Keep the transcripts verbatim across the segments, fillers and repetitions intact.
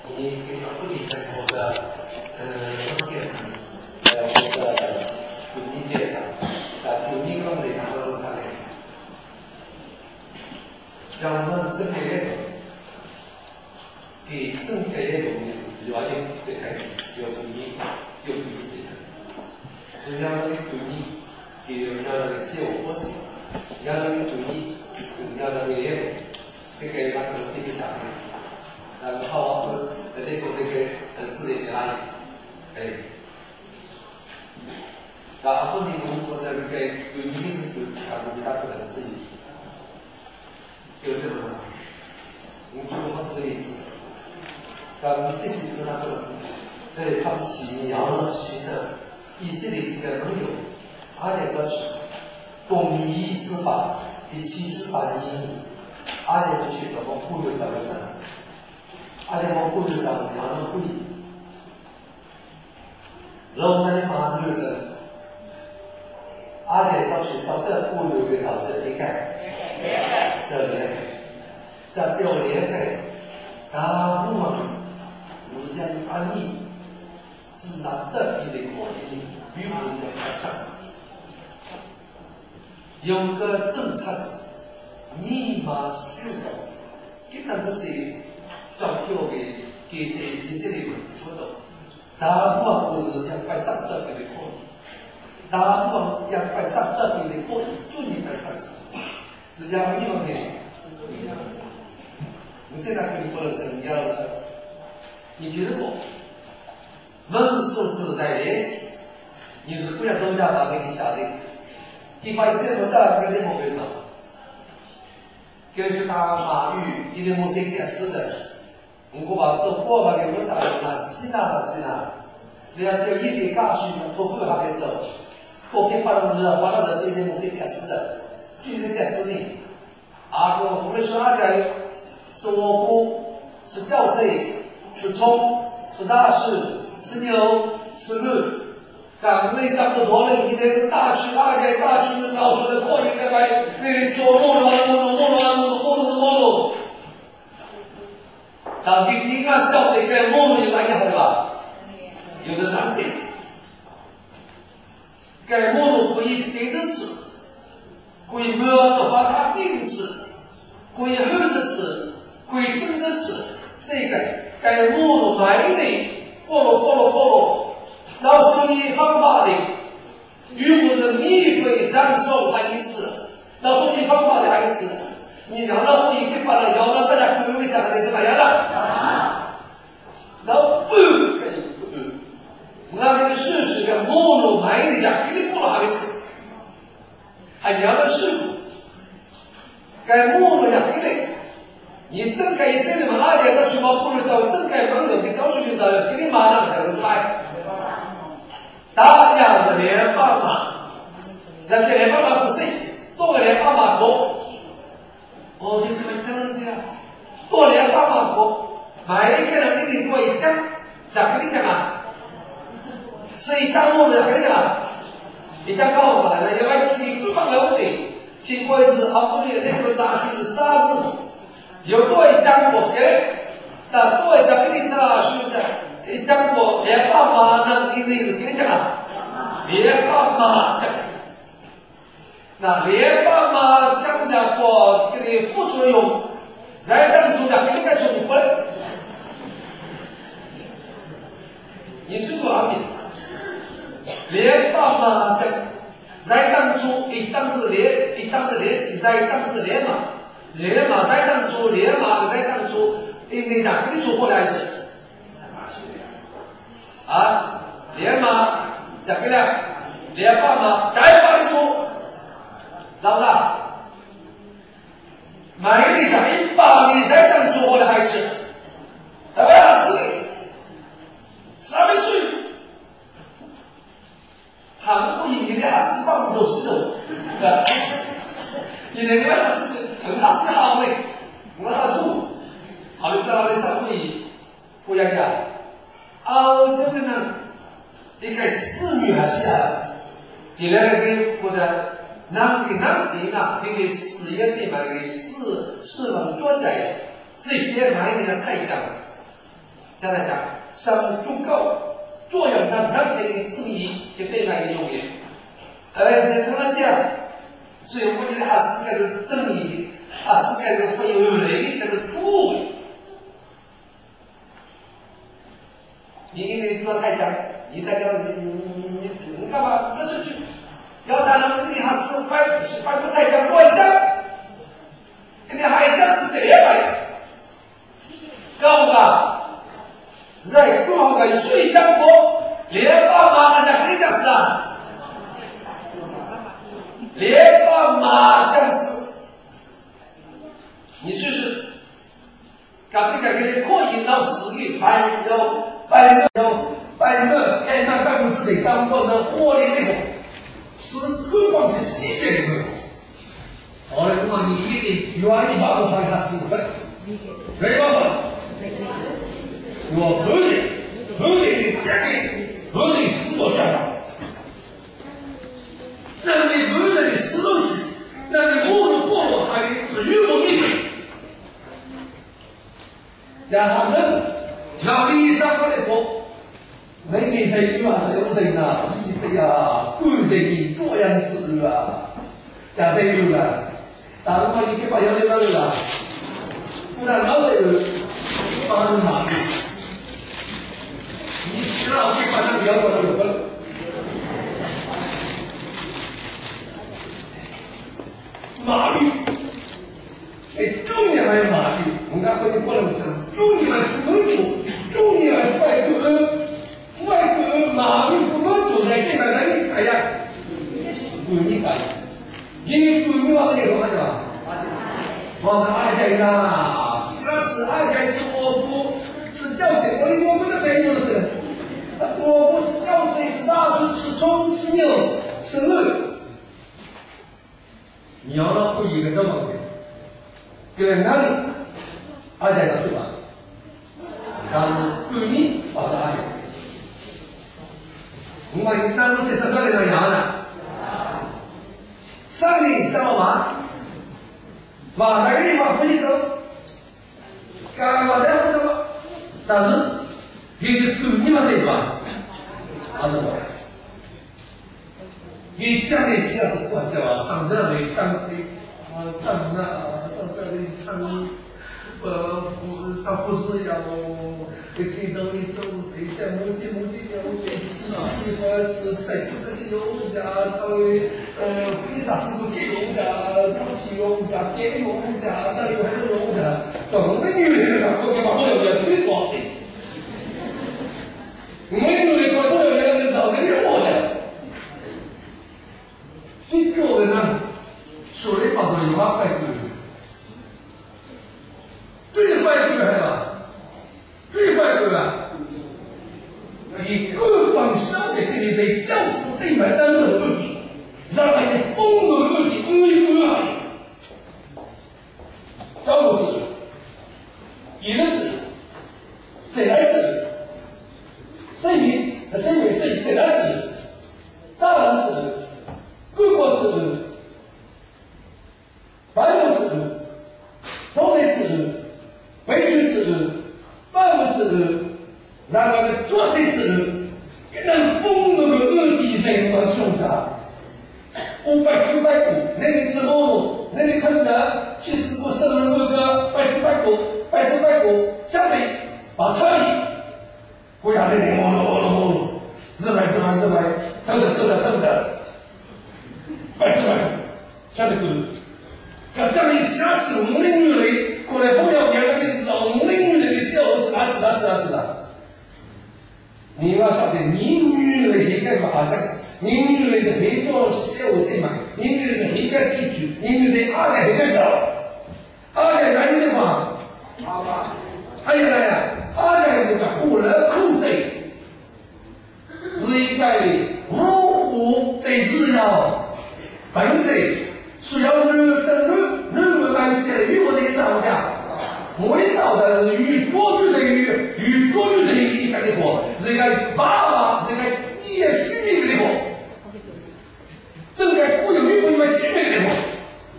你给我不理解我的呃电视，呃我的有你电视，呃有你讲的那个啥嘞？让我们正面阅读，给正确阅读的了解这开始有不一有不一这个，只要你对你给要那个写我不写，要那个对你要那个阅读，这个那个必须讲的。然后呃，这说这个呃字典的啦，哎，然后呢，我们那个有一定是有全部的大部分字义，有这种吗？我们举过好几个例子，然后这些就是那个呃他信仰了新的以色列这个朋友，阿联这去公义司法第七十八年，阿联去怎么忽悠怎么上。阿联邦部长杨乐会，然后他就把那个阿联招学招的部有个导致离开，这离开，这只有离开，大部分是要翻译，自然的比例可以，并不是要改善。有个政策，立马施动，根本不是。照票给给谁一些人辅导，大部分不是一百三十个的可以，大部分一百三十个的可以，就一百三十，只要一万年不一样。你这个可以不能增加了是？你觉得我门是自在的，你是不要都家把给你下的，一百三十个给你莫为啥？给去打马玉，一定莫谁给死的。我把这过把给我找了，西南的西南，人家只有一点家去，托付还给走，过去把人热发了的时间是给死的，就是给死的。阿哥，我们说阿家吃蘑菇，吃饺子，吃葱，吃大蒜，吃牛，吃肉，刚那张不多了，你得大区阿家大区的老鼠的过瘾的来，那里说摸了摸了摸了摸了摸了摸了。当你你看小的个摸了就来好的吧，有的上这，该摸了可以接着吃，可以摸着把它并吃，可以后着吃，可以蒸着吃，这个该摸了买的，过了过了过了，然后属于方法的，与我的米粉张手还一吃，然后属于方法的还一吃。你让他可以去把它摇到大家归位上来怎么样的？然后不可以不可，我那个水水的摸了买的呀，给你过了还没吃，还聊了水果，该摸了呀给你，你真该生的嘛？阿姐在去嘛，不如找真该朋友给找去的时候，给你马上才能来。大家是联邦嘛，人家联邦嘛不是，多个联邦嘛多。哦，就是没跟人家多年八万国，买一个人给你过一张，咋跟你讲啊？吃一张我们跟你讲，一张高我来的，因为吃一个半个的，经过一次啊，不的那个杂讯是沙子，有多一张过谁？那多一张给你吃了，是不是？一张过连爸妈能给你给你讲啊？连爸妈讲。那联邦嘛，讲的过这个副作用，在当初的给你个成本，你是多少名？联邦嘛讲，在当初一当是联，一当是联起，在当是联嘛，联嘛在当初，联嘛在当初，应该讲给你说过来是啊，联嘛讲给了，联邦嘛再帮你说。知道不知道？买你讲一把你在当做的还是，对吧？是的，啥没水？韩国人的还是帮不到石头，你那个还是很还是好的，我好做，好的知道的啥会不一样的？澳洲的呢，一个侍女还是啊，第二个我的。南的南京啊，这个事业的嘛，这个四四门作者这些买那个菜价， 再来讲，上足够作用让让这个正义也被来用的，呃，怎么讲？所以我觉得还是这个正义，还是这个会有雷这个土味。你因为做菜讲，你才讲你你你干嘛？这是去要谈了，你还是反是反过菜讲乱讲，你还讲是这样的，搞个在广个水讲过，连爸妈人家跟你讲是啊，连爸妈讲是，你试试，搞这个给你扩引到十亿，还有。百分有百分该拿百分之内当做是活的那个，是不光是吸血的那个。好了，那么你一定愿意把我放下十五分，对吧？我不得不得不得不得十多下来，让你不得的十多句，让你没入过路还只有我命令，加上人。要理想的过，那你是有还是有的呐？你的呀，个人的多样之路啊，也是有的。但是嘛，你给把要求到了，湖南老是有发生马路，你死了给把那两个都有分。马路，哎，中年还有马路，我们可以不能讲，中年还是门主。中年外国，外国马路什么走在现在人民哎呀，不你干，因为不你往这里弄是吧？我是二家呐，是啊是二家吃火锅，吃饺子，我我们这谁就是，吃火锅吃饺子，吃大薯，吃葱，吃牛，吃肉，你要那不一个都忙的，对哪里？二家上去吧。但是对你保持安全。我们你当时是个人样的，上你上了嘛，马上给你把飞走，干嘛在不走？但是给你对你们这个，还是我。你讲的些是管教啊，上这里长的啊长啊，上这里长。呃，当护士要给推动一走，对待母鸡母鸡要给洗洗或是再出这个油价，作为呃非啥事不给油价，早期油价给油价，那有很多油价，等那女人那国家把我有点推说的，没有的搞我有点那造成什么的？你作为呢，说的把它有嘛坏的？最坏的是吧？最坏的啊！你各方小的给你在教子对门当中问题，让他的风格问题恶一恶啊！照顾子女，一个子女，谁来子女？谁名谁名谁谁来子女？大人子女，各国子女，白国子女，东北子女。北区子女、半个子女，然后呢，左水子女，跟那风那个恶地人我兄弟，五百七百股，那里是某，那里看的七十股生人那个百七百股，百七百股，相对把特里，国家的人我了我了我了，日百日百日百，挣的挣的挣的，百七百股，相对股，要这样一下子，我们的女人。过来不要别人的知道，我们的女人的小儿子哪知道知道知道？你要晓得，你女人应该嘛讲，你女人是很做小的嘛，你女人是很该地区，你女人二家很个小，二家原因的话，还有呢呀，二家是个护人控制，是应该五虎对是要本身需要女的女。日本版写的与我的一张下，为啥的与多句的与与多句的一个的过，是个爸爸是个基业虚名的过，正在固有日本里面虚名的过，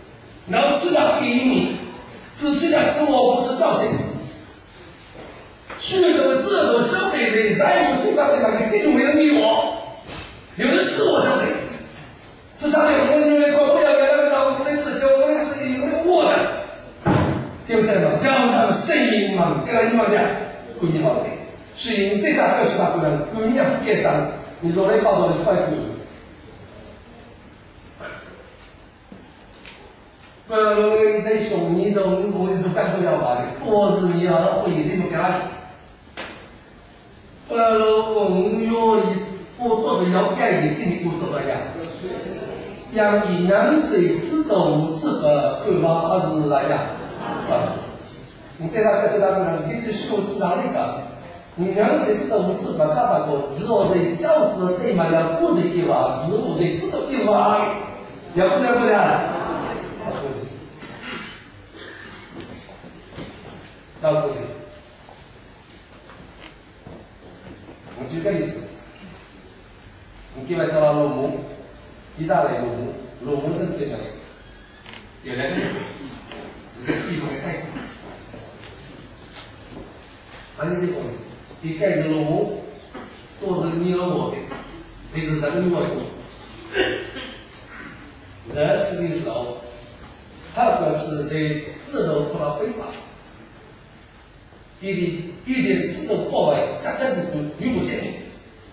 然后吃了给你，只是在吃我不是造型， 许多这个消费者在我身上的那个这种人比我，有的是我消费。至少有我认为我不要给那个让我们吃就我们是有那个我的，对不对嘛？加上声音嘛，跟你们讲，归你好的。所以这下二十大个人，归你要给上，你说来报道的快归。不然在兄弟都我都占不了吧的，多是你要会这种给他。不然我们要一我多是要改的，给你多多少呀？让阴阳水知道这个对方还是来呀？啊，你在那个是那个你就说知道那个，阴阳水知道这个干嘛个？只有在教子对嘛要顾着地方，只有在这个地方，要不然不然。要顾着。我举个例子，你给我找到老母。意大利龙母，龙母是对的，有两个人，一个西方的泰国，安尼的讲，一个是龙母，都是你我的，这是人我做。这次的时候，他个是对自动碰到非法，一点一点自动破坏，加加是不与不限定。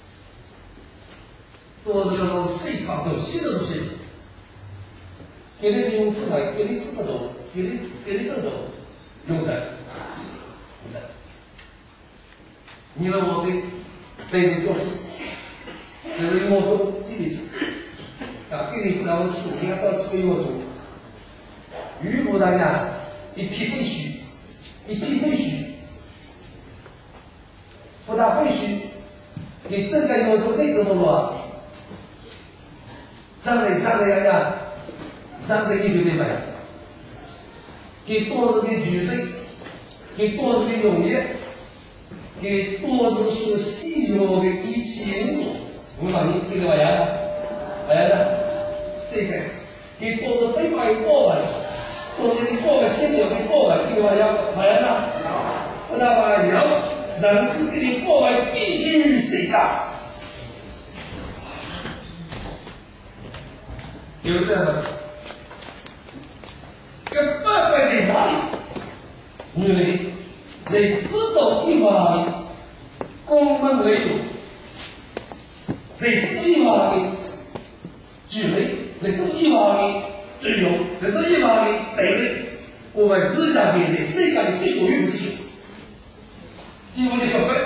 都是那种水方都吸的东西，给你用出来，给你知道，给你给你知道，用的，用的。你让我的对人做事，对人我都这里吃，啊，给你知道我吃，你看到吃给我多。如果大家一批废墟，一批废墟，不打废墟，你真的有多内怎么了？长得长得样样，长得一对对白，给多少的女生，给多少的农业，给多少所细弱的一切，我把你这个玩意儿，玩意儿，这个给多少北方的过来，多少的过来现有的过来，这个玩意儿，玩意儿，不但玩意儿，人之间的过来必须谁干？有这样的，跟爸爸在哪里？因为在指导地方的公门为主，在这个地方的举例，在这个地方的最用，在这个地方的谁的，我们思想变成世界的基础与不基础，基础的小分，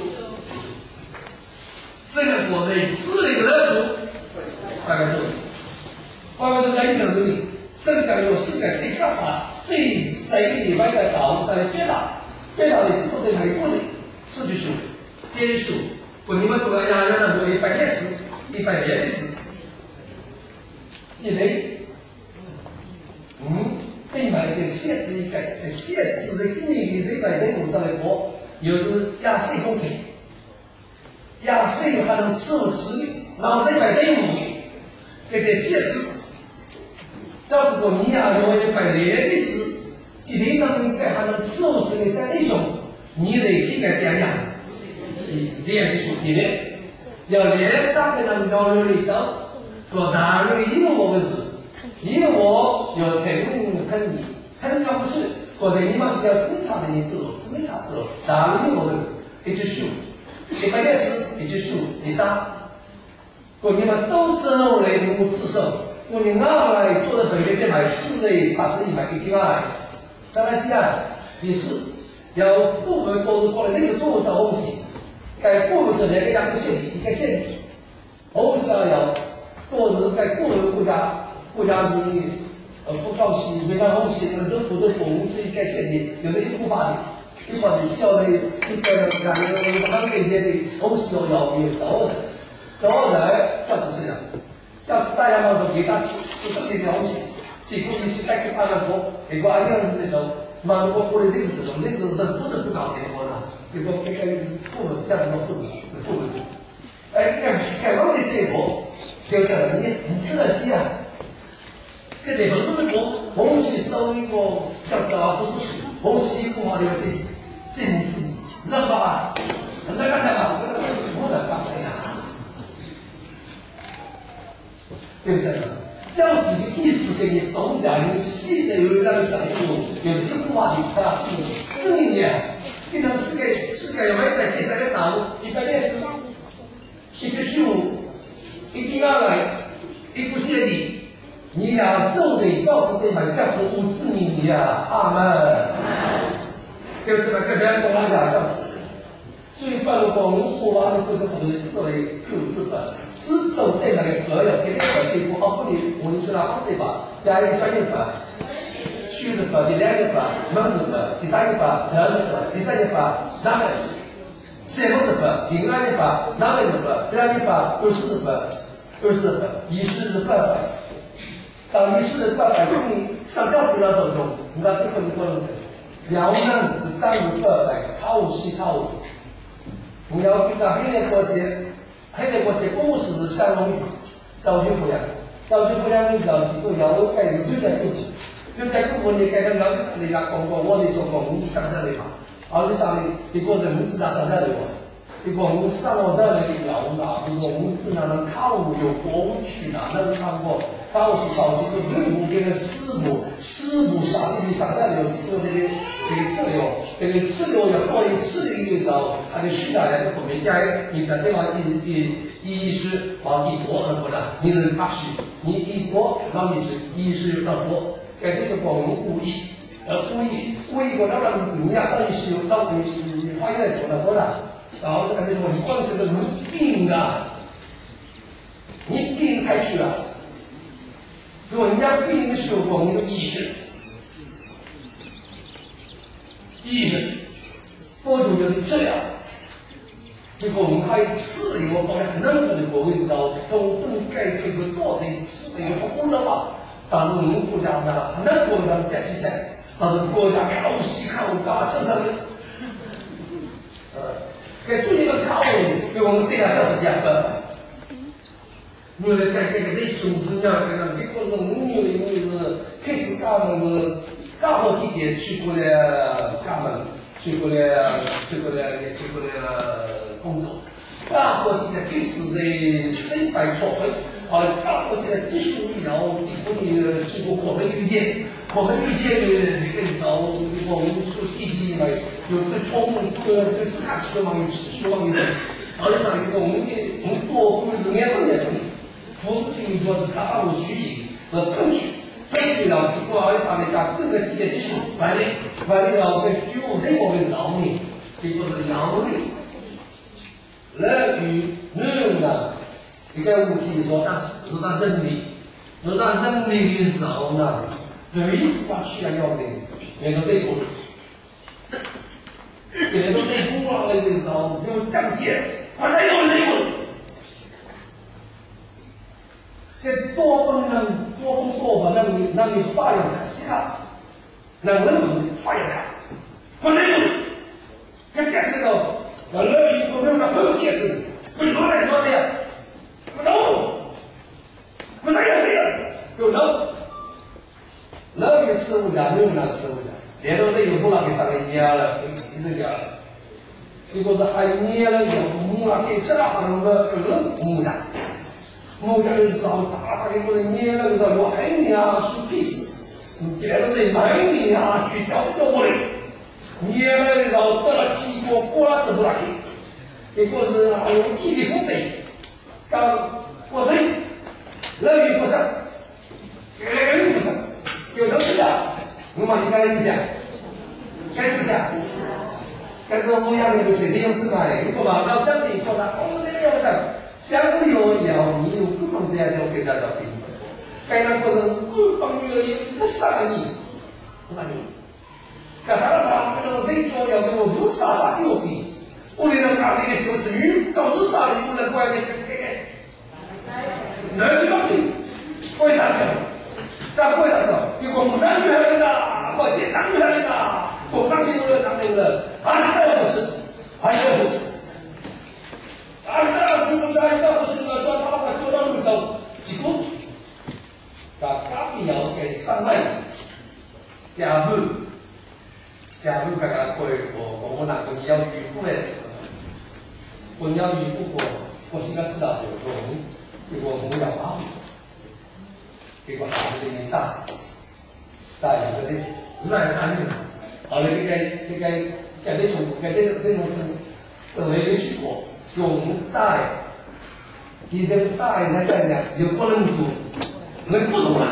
这个我在智力的热度，大概就。外面都在一讲这里，生长有世界最看法、最谁里外的岛在别打，别打的制度的美国人，四句数、编数，我你们做了呀，要那么一百一十、一百零十，这类，嗯，对买的限制一个，限制的一年的这百零五张的国，有时压岁工钱，压岁还能吃不吃的，然后这百零五年，给这限制。照是说你呀，认为一百年的事，今天让你改还能伺候起来三英雄，你得去改点样，练的兄弟呢，要练三个人要努力走，说大陆一个我们是，一个我要承认肯你，肯要不是，或者你们是要正常的你自我，正常自我，大陆一个我们一直输，一百件事一直输，第三，说你们都是努力能够自首。我们拿来做的本地店买，自己产生一买给地方来。当然，这样也是要部分都是过来这个做找东西，该部分是两个两个县一个县，我们是要要都是该部分国家国家是呃福高西北方东西，很多不都公是一个县的，有的一部法的，一部的小的一个两个他们那边的东西要要有找的，找的叫是这样。叫吃大家嘛都给他吃吃这点东西，结果你去带给他们国，结果俺娘这种，妈我我的日子这种日子人不是不搞的我呢，结果这个是不能这样的不是不能，哎，这个开放的生活，就这样你你吃得起啊？跟那很多的国，红旗都一个叫做不是红旗不好的这这种字， 知道吧？知道刚才吧？我的刚才呀，对不对？这样子的意思给你懂讲，你细的有一张什么有这个话题，他是你你，变成世界世界有没有在这三个大陆？一百年是，一个十五，一定要来，一不谢礼。你呀，做人造成对嘛，叫做无知你你呀，阿门。对不对嘛？跟别人跟我讲这样子，所以办了光明国王是各种不同的制度来救治本。知道对那个朋友给你个地步，好不你我们说了好几把，第二个专业把，虚的把，第两个把，门子把，第三个把，条子把，第三个把，哪个？写不是把，第二个把，哪个是把？第二个把，二十的把，二十的把，一十的八百。当一十的八百公里上交资料当中，你看最后一个过程，辽宁是占有八百，靠西靠五。你要比较黑的国些。黑的国些公司是相容易早期抚养，早期抚养你知道几个要我改是对在对的，对在中国你改个两上的呀，讲过我的说过我们上下的嘛，而且上的一个人知道上下的嘛，一个我们上了的那个要哪，一个我们只能考有过去哪能看过，考试考这个队伍这个师傅师傅上的上下的有几个这个这个次流，这个次流要过一次的时候，他就需要来个后面加你的对吧？一一一是往一国而过的，你是他是你一国，然后你是一是二国，这就是广东故意，而故意故意国那边是你要上一是有到你你发现在做的多的，然后这个就是你光这个你病啊，你病开去了，如果人家病的时候，我们的意识。医生多久就治疗？结果我们还吃了以后，后来很难做的国位知道，都正该配置多的吃了以后不了吧？但是我们国家呢，很难国家加起在，但是国家靠西靠高身上的，呃，给做一个靠给我们对他叫是两个。为了改这个内胸质量，这个美国人我有因为是开始干的是。干部体检去过了厦门，去过了去过了也去过了工作。干部体检开始在三百错分，好了，干部体检技术医疗经过的经过可能预见，可能预见的那个时候，我们说弟弟嘛，有对冲对对自家希望有希望有，而且上一个我们的我们多不是年份年份，不是比如说是大陆虚拟和喷区。根据了经过而上的讲整个经济技术完了，完了要跟举务内部的是奥秘，这个是洋力。人与人呢，一个物体说它是它人力，是它人力的时候呢，对一次它需要要的，那个这个，那个这个啊那个时候有讲解，我才有这个。这多功能多工多法，让你让你发扬卡西卡，让人们发扬卡。我这个，跟解释个，我乐于我们把朋友解释，我多来多的呀，我弄，我这也是呀，有弄，乐于吃物家，牛能吃物家，连到这有不能给上面捏了，一直捏了，结果是还捏了有木啊，给吃了还能个人木家。我家的时候，大大的我的捏那个时候，我还你啊，属屁事！你别人在买你啊，去交不我的。捏那个时候得了七国，过了吃不下去。结果是还有一的负担，刚过生，人与不生，人与不生，有东西的，我嘛你刚才讲，该不讲？但是我养的不是这样子嘛，如果嘛要讲的一个呢，我们这个要生。讲理我也好，你有各种这样的给大家听。该那过程各方面的也是杀你，那你，可他他那个谁做要给我日杀杀丢逼，我的那搞那个小子鱼找日杀的，我那关的给给给，那就搞定，为啥子？咱为啥子？如果我们男女孩子的，或者男女孩子的，我当年的当年的，还是不是，还是不是。啊！那是不是啊？那不是说做他才做到路走几步，把咖啡要给上来，两步， 假如大家过我我我那个要预估的，我要预估过，我现在知道有个我结果我要跑，结果下面的人打，打一个的，自然打你了。后来这个这个这这种这这这种是社会的许可，用打的，你这打的在在呢，有可能多，人不懂了，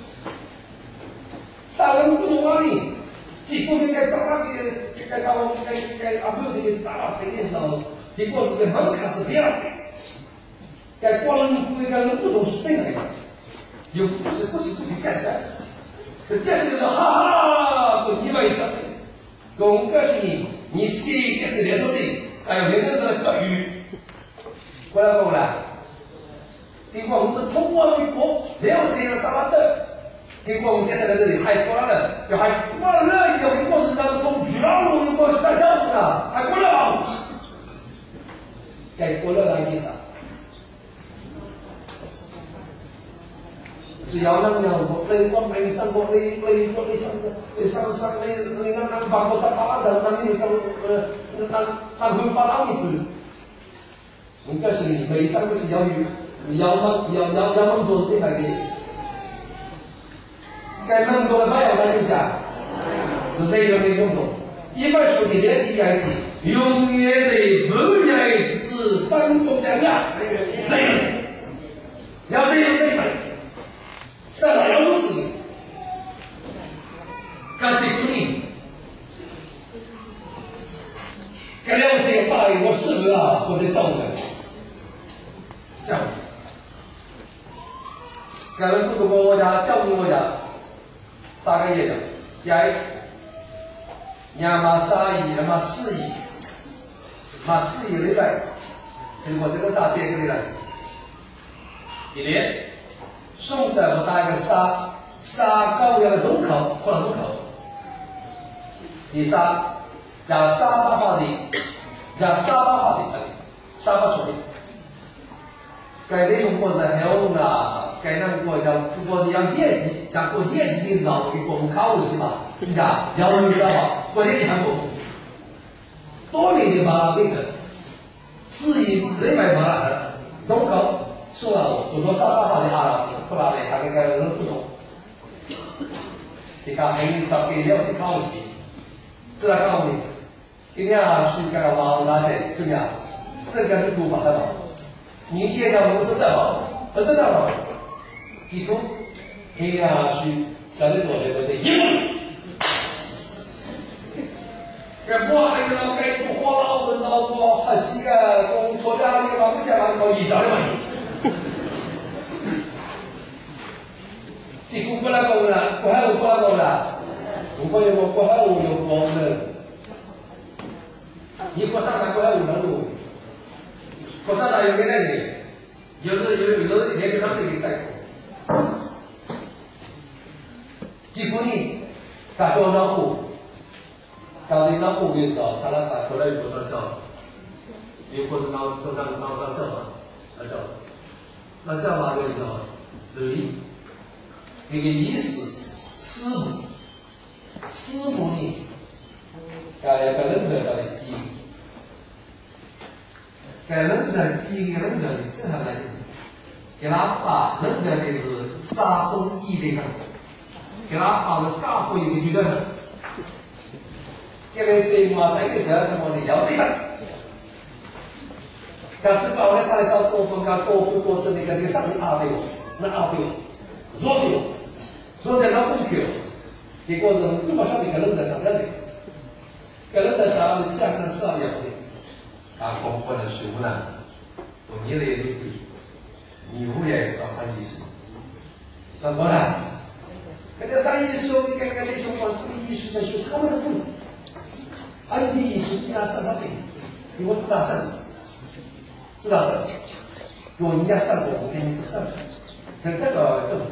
打人不懂啊你。结果这个找那个这个到这个这个阿婆这个打这个时候，结果是个门槛是变了的，在光人这个人不懂是对的，有不是不是不是解释的，这解释就是哈哈，不意外一整的，我告诉你，你写也是两种人，还有两种人的德语，过来过来，结果我们通过一波了解了啥的。结果我们接下来这里还过来了，就还过来了，有的过程当中从巨浪路又过去到江湖了，还过来了，该过来了意思。只要能让我你我没生活，你你我你生你生生你你那那把我在巴拉的，那你就呃那那会巴拉一顿。我告诉你，每生都是要有要么要要要么多对吧？给。该能多的不要再留下，是这样的运动。一本书的年纪年纪，永远是不言之子，山东两家，这样，要这样这一本，上来要素质，干这个呢，该了解把我适合啊，或者教育，教育，该人不懂我家教育我家。三个月的，也，娘嘛三亿，人嘛四亿，嘛四亿礼拜，结果这个啥写给你了？一年，宋代我打一个沙沙高原的龙口，或者龙口，第三加沙巴法的，加沙巴法的，沙巴处理，该这种过程还有啊。该那个叫中国的要业绩，讲过业绩的时候，给我们考试嘛，你讲要我们知道吧？我也看过，多年的把这个四亿两百万的龙口说了，多多少少法的阿拉后来呢，他那个人不懂，你看还有找给了解考试，这来考虑，今天啊是这个网大姐怎么样？这个是多把什么？你也叫我们知道吧？我知道吧？结果，今天啊是在这做的就是英文。这我还要该做花了，我是要做核心的工作的，你把我想让搞一招的嘛？结果过来搞了，过海我过来搞了，如果有个过海我有过的，你过上来过海我能录，过上来有给那个，有的有有的连个他们给带过。结果呢，他做那户，当时那户的时候，他那他后来有那叫，有过是那做那那那叫嘛，那叫，那叫嘛的时候，留意，那个意思，师母，师母呢，该要个人得到的机会，该人得机会，人得的正常来讲。给他把人家的是山东一的人，给他把是大会的女人，因为是马上就叫什么的要对了，但是搞的啥来找多不干多不多是那个那上面阿对那阿对，弱就弱在那不票，结果是这么少的个人在上面的，个人在上面下面上了的，啊，公布的食物呢，我你的也是对。你无也上山艺术，那么呢？人家上艺术，你看看那些往什么艺术的学，他们都不懂。而你的艺术只拿上他的，给我只拿上，知道是？给我你家上过，我给你知道。等这个这，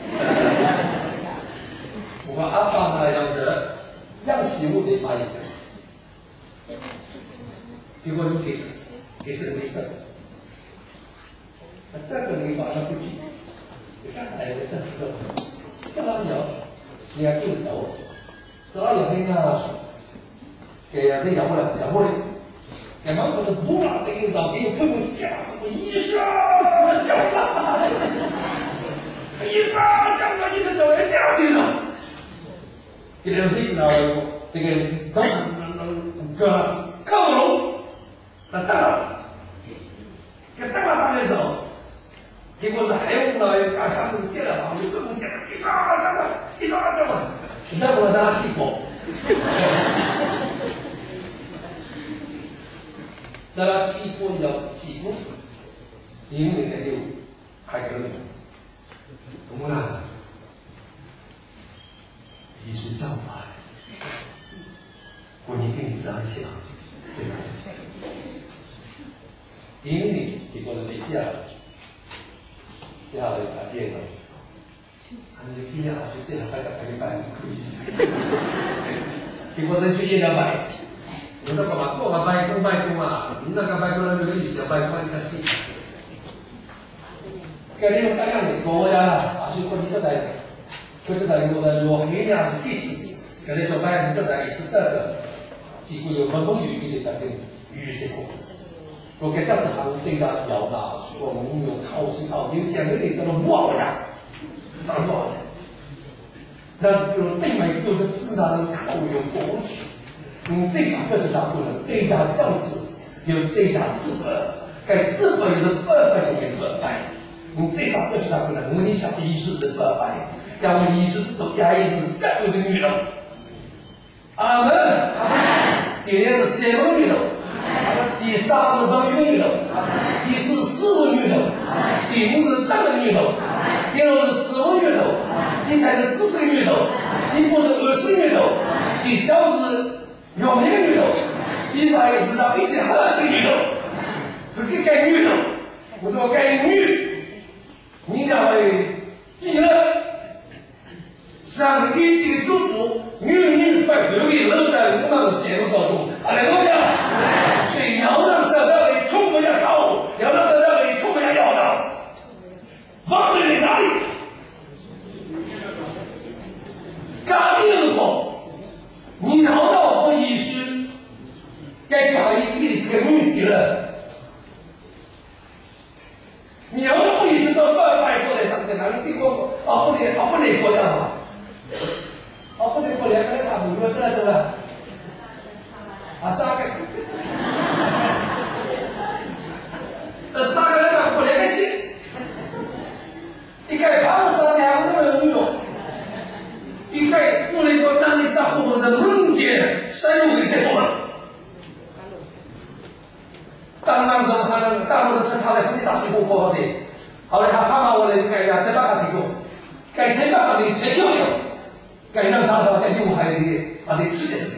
我阿爸呢要的让媳妇的把一讲，结果你给谁？给谁的一个？这个你把它不记，你看来的这个，这老鸟，你还不走，这老鸟跟人家说， 给呀这养不了，养不了。干嘛我这不拉那个上给朋友讲什么医生讲了，医生讲了，医生讲了讲去了。给两谁知道这个都个看不懂，那当然，给当然打的时候，结果是还有呢，干啥子接了嘛，就这么接了，医生讲了，医生讲了，你再给我在那屁股。那他起步要起步，因为他有还可以，怎么啦？艺术教法，我你跟你这样想，对吧？因为结果没接了，接下来改变了，他们就毕业了，所以这样还在改变班可以，结果再去夜两百。我说干嘛？我嘛拜公拜公啊！你那个拜公那个历史要拜公一下先。给你们大家的国家啦，啊，就说你这代，佢这代我的罗黑呀是第四年，给你做拜你这代是第二个，几乎有文风语一直在跟语系过。我给这样子行对家摇啦，我们有考试考，有讲的你都不好讲，涨多少钱？那就对美就是自然靠有过去。嗯，最少二十大不能对家教子，有对家治本，该治本有的二百就给二百。嗯，最少二十大不能，我们你想的艺术是二百，要我艺术是都压抑是这样的女人。阿门。第二是写文女人，第三是文语女人，第四诗文女人，第五是战文女人，第六是指纹女人，第三是知识女人，第五是耳识女人，第九是。用一个女人，第三个是让一切合适女人，是个该女人，我说该女，你将会记得，上一切祝福，女女不留给人的我们写入高度，阿来多讲，所以要让社会充分要靠，要让社会充分要要上，放在哪里？家庭如果。你拿到我艺术，该搞一这里是个女敌人。你要我艺术到二百过来上的，那个帝国啊不得啊不得国家嘛，啊不得国家，刚才他五个是是吧？啊三个，那三个人讲国家个心，一开他们三家我这么有用。应该我那个男的在后面是猛接深入的这部分，当然中还能当然是差在非常是不好的，后来他怕我来改呀，这把他成功，改这把他的成就了，改让他的在用海的他的直接是的，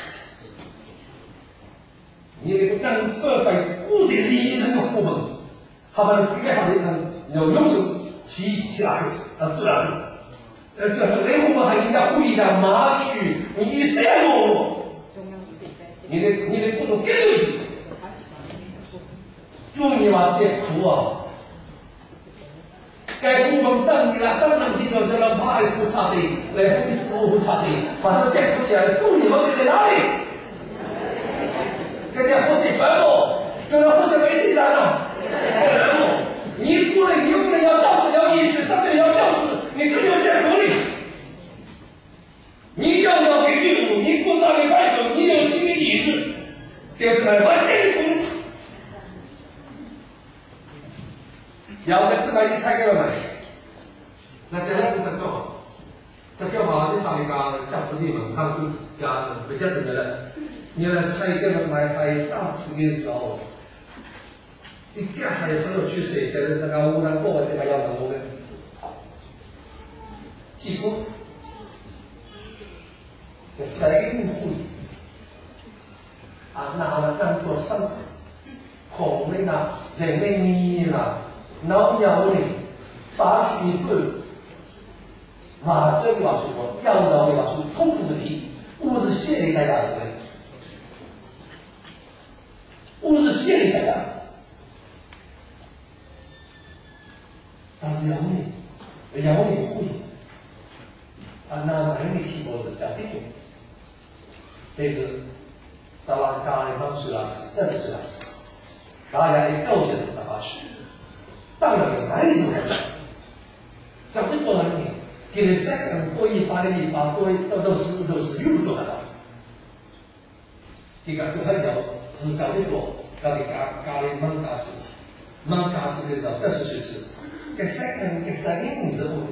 你那个让二百固定利益这个部分，他们这个行业要用手起起来，啊对了。呃，对，雷公们还人家故意的马去，你谁来我？你的你的各种根流级，就你妈这苦啊！该部门当你了，当然记住这个马也不差的，来风师傅不差的，把它再苦起来，祝你们在哪里？这叫喝水白不？就让喝水没水啥呢？白不？你不能，你不能要教子，要艺术，上面要教子。你这就讲合理，你要要给队伍，你过大的外头，你有心理意识，对不对？完全不，要在自个一拆开了没？那这样不是更好？这更好，你上一个教室里面上课呀，不讲这个了。你来拆开了买还大吃的时候，一点还不要去谁的那个污染过的，还要让我们。几乎，这三个会啊，拿了当做生活，孔类呢，人类你呢，脑鸟类，八十一岁，马这个老师说，要找的老师痛苦的理，物质现的代价的问题，物质现的代价，但是要你，要你会。啊，那男的提过的叫病，这是十人家里帮谁来吃，二十岁来吃，大家一高兴就十八岁，当然有哪里就开始，讲这多少年，给你三个多一八的一八多到到十到十六做的了，这个都还要自找的多，家里家家里忙家事，忙家事的时候二十岁吃，给三个给三个你是不的，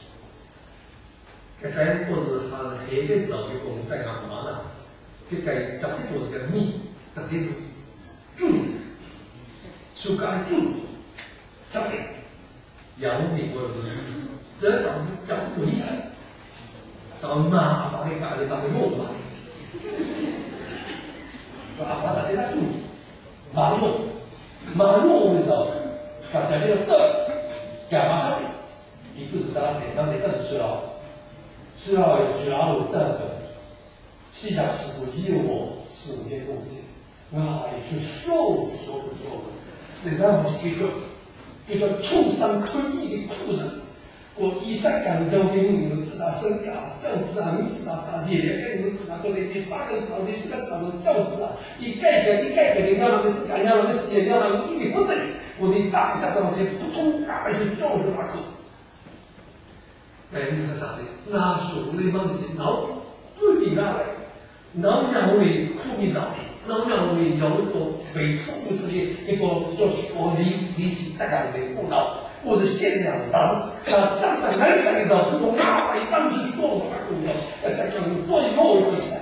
给三个都是他黑的时候给我们带干嘛呢？给该找的都是个米，特别是柱子，手干的柱子，上面养的或者是这找找的不厉害，找马把那干的把那肉嘛，把把那个柱马肉马肉的时候，把这个个干嘛上面，一个是咱们当的二十岁了，需要有需要有的个。气价师傅业务是五年工资，我也是受受不受的。这让是一个一个畜生吞义的畜生。我一三感到的你知道生涯，政治啊，你知道大地，你知道或者第三个朝、第四个朝的政治啊，一改革一改革的，让他们是干，让他们事业，让他们一定不对。我的大家长些不通啊，去教育那个。哎，你是啥的？那属于东西，然后不比那来。能让为苦逼上的，能让为有一个为错误之的一个叫说理理性大家的顾脑，或者限量的，但是他站在南山的时候，不用哪一当时多么大功劳，那才叫你多有一个时代。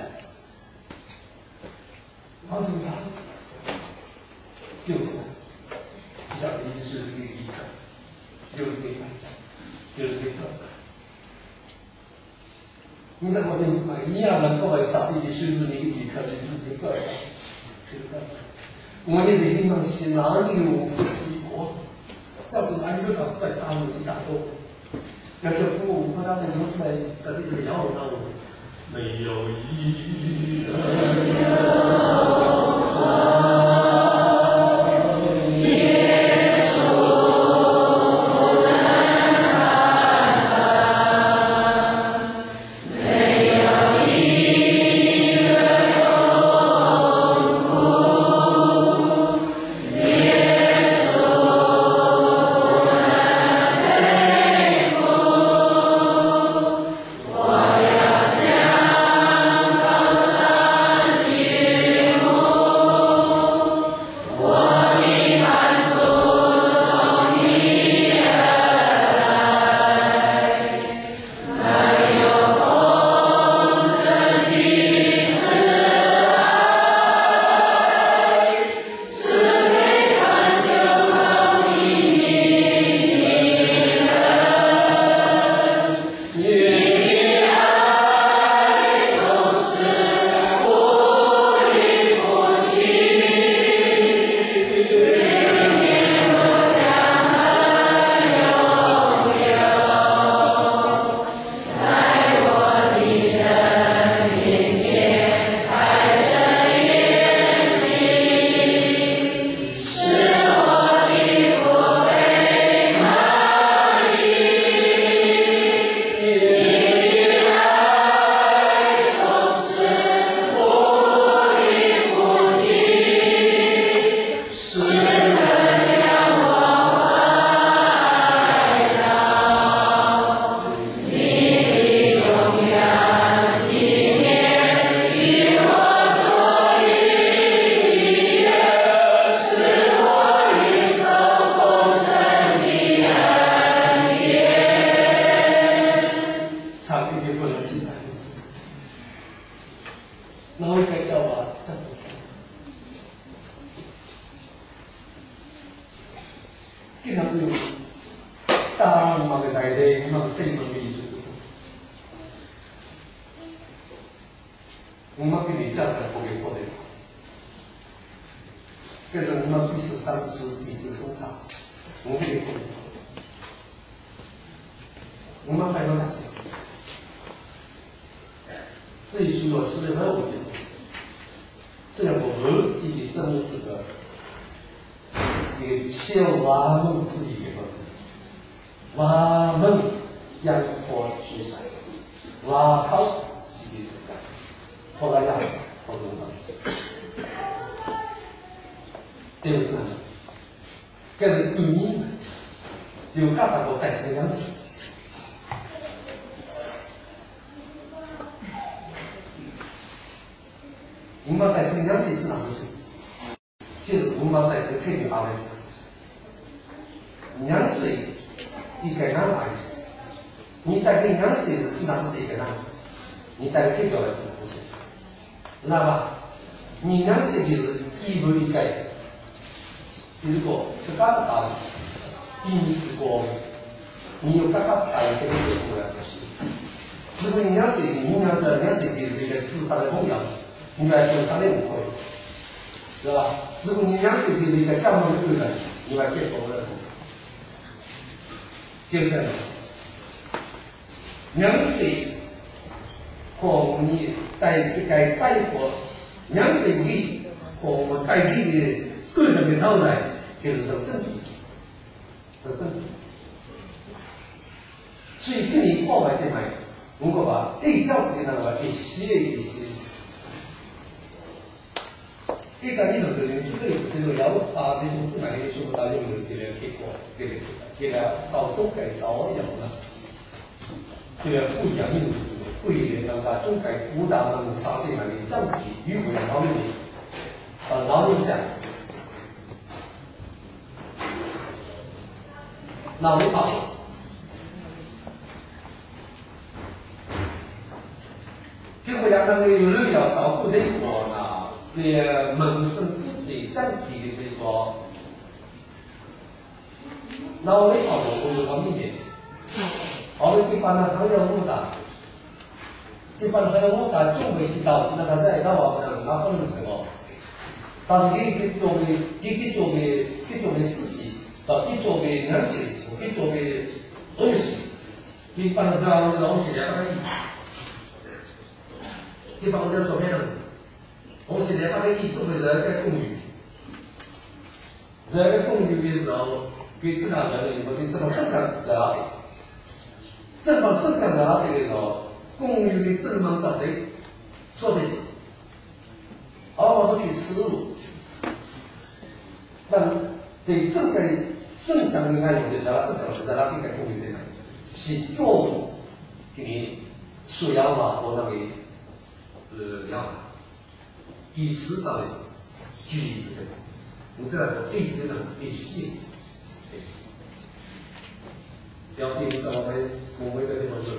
然后就是他，就是他，像你是这个一个，就是这个就是这个。你在我认识嘛？一样能够上帝的随时的一个可能是一个，一个。我的人生是哪里有一国？照着哪里就搞出来大陆一大多。要是不我和他们弄出来的这个鸟那我没有意义。我们给你讲讲不给过的，这是我们第十三次第十生产，我们给你过的，我们还有哪些？这一需要是的很有问题，这两个人自己生物这个这个切瓦门自己的瓦门阳火取材，瓦靠自己是干。后来呀，后头我们。 对不对？搿是观念，就介大个带成样式。我们带成样式是哪回事？就是我们带成特别大的事。样式一个哪来事？你带个样式是自然是一个哪？你带个特别的是哪回事？那么你样式就是一步一个。比如说，这家的道理，一米之高的，你有刚刚大一个的结果了。如果你两岁，你两个两岁就是一个智商的目标，你买智商的误会，是吧？如果你两岁就是一个讲话的对人，你买变多了，就这样。两岁和你带一个带过两岁里和我带给的个人的讨论。就是这个正比，这个正比。所以跟你破坏的买，如果把对照之间的话，给吸一吸。一个你能够举个例子，比如要把这种自买的全部到用的给了结果，给了给了找中改找有了，给了不一样的不一样的把中改不当能杀对买的正比与不然后面的，呃，然后讲。那我们好，结果让那个有人要照顾那个呢，那门生不最整体的这个，那我们好，我们方面，好的地方呢，他要误打，地方他要误打，中美是导致了他在那我们那方面什么，但是给给做的给给做的给做的事情，到给做的人性。给做的东西，你把它调到东西来把它一，你把我这照片上，东西来把它一做的这个公寓，这个公寓的时候，给自然人以后的这个生产在哪里？正方生产在哪里的时候，公寓的正方站的坐在这，而我说去吃路，但对这个。生长的按钮的，然后生长的在那边公寓的，起作用给你输氧嘛，或那个呃氧，以此上的举例子的，你这个对这个对吸，对吸，要对你怎么会我们的这个是，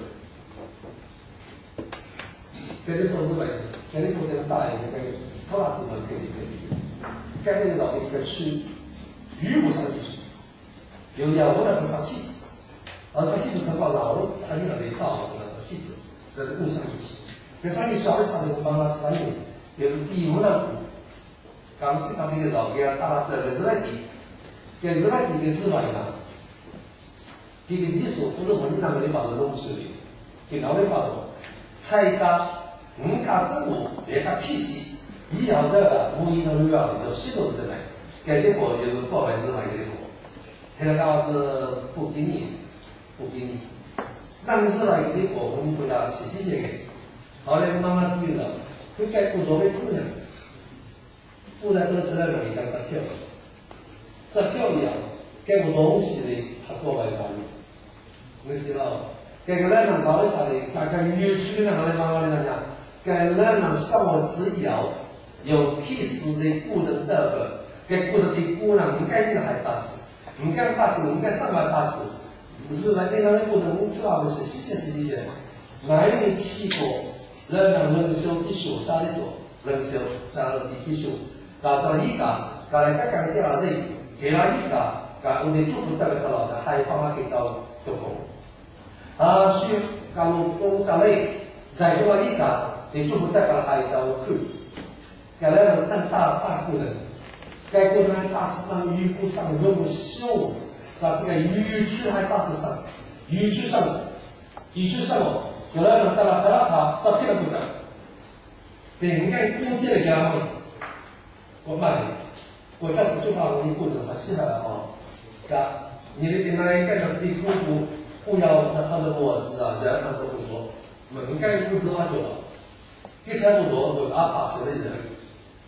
跟这个是呗，跟这个这个大一个跟多大资本可以可以，跟这个老的一个区域不上去。有点我那个上气质，而上气质它搞绕了，它那个没到这个上气质，这是共享游戏。跟上去小的差的我帮他吃饭用，就是第五那股，刚最早那个绕给他打了那个日来地，给日来地的日来呢，给你技术负责问你那个的把它弄出来，给老的把它，菜家、五家政务、别家批息，以后的无一能六样的都系统的来，给这个就是过百日来的个。现在讲是不给你，不给你，但是呢，有的我们国家细细些的，后来慢慢注意了，会改不多的质量，不然都是那种一张支票，支票一样，改不东西的，它多为啥用？没事了，改个那种搞的啥的，大概园区的那行的慢慢的讲，改那种生活只要有屁事的不能得个，改不能的姑娘，该的还大事。唔该大事，唔该上万大事，不是来那个不能知道的是细些是一些，哪一个气候，人让人修技术啥的多，人修然后的技术，搞到一个，搞来香港这老人，给了一个，搞我们祝福这个老的还放他给找做工，啊，需搞工找类，在做一个，你祝福这个还找去，搞来了更大大户人。该过程还大致上预估上优秀，把这个预区还大致上，预区上，预区上哦，有的人到了他了他照片都不照，对，你看估计的家伙，我买，我这次就把我的过程他写下来哦，嘎，你的跟那盖上的姑姑，不要他他的我知道，人他都不多，门盖不知道就了，一天不多，我阿爸写的人。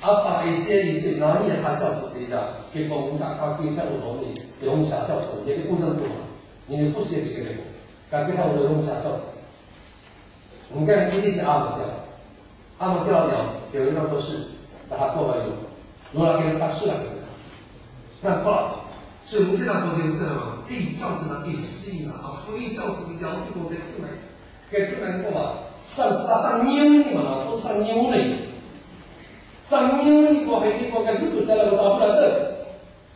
阿爸一些一些，然后你也他教主的呀，给我们讲他给他我罗尼，给我们下教授，也给顾正部嘛，你的复习这个人，讲给他我罗尼下教授。我们看第一节阿姆教，阿姆教了有一个都是把他过来用，用了给他输了给他，那快。所以我们这样讲的，知道吗？第教子的第四啊，福音教子的要一个给自来，给自来过嘛，上上上牛的嘛，说上牛的，上牛的过还一个给是不得了，我找不了的，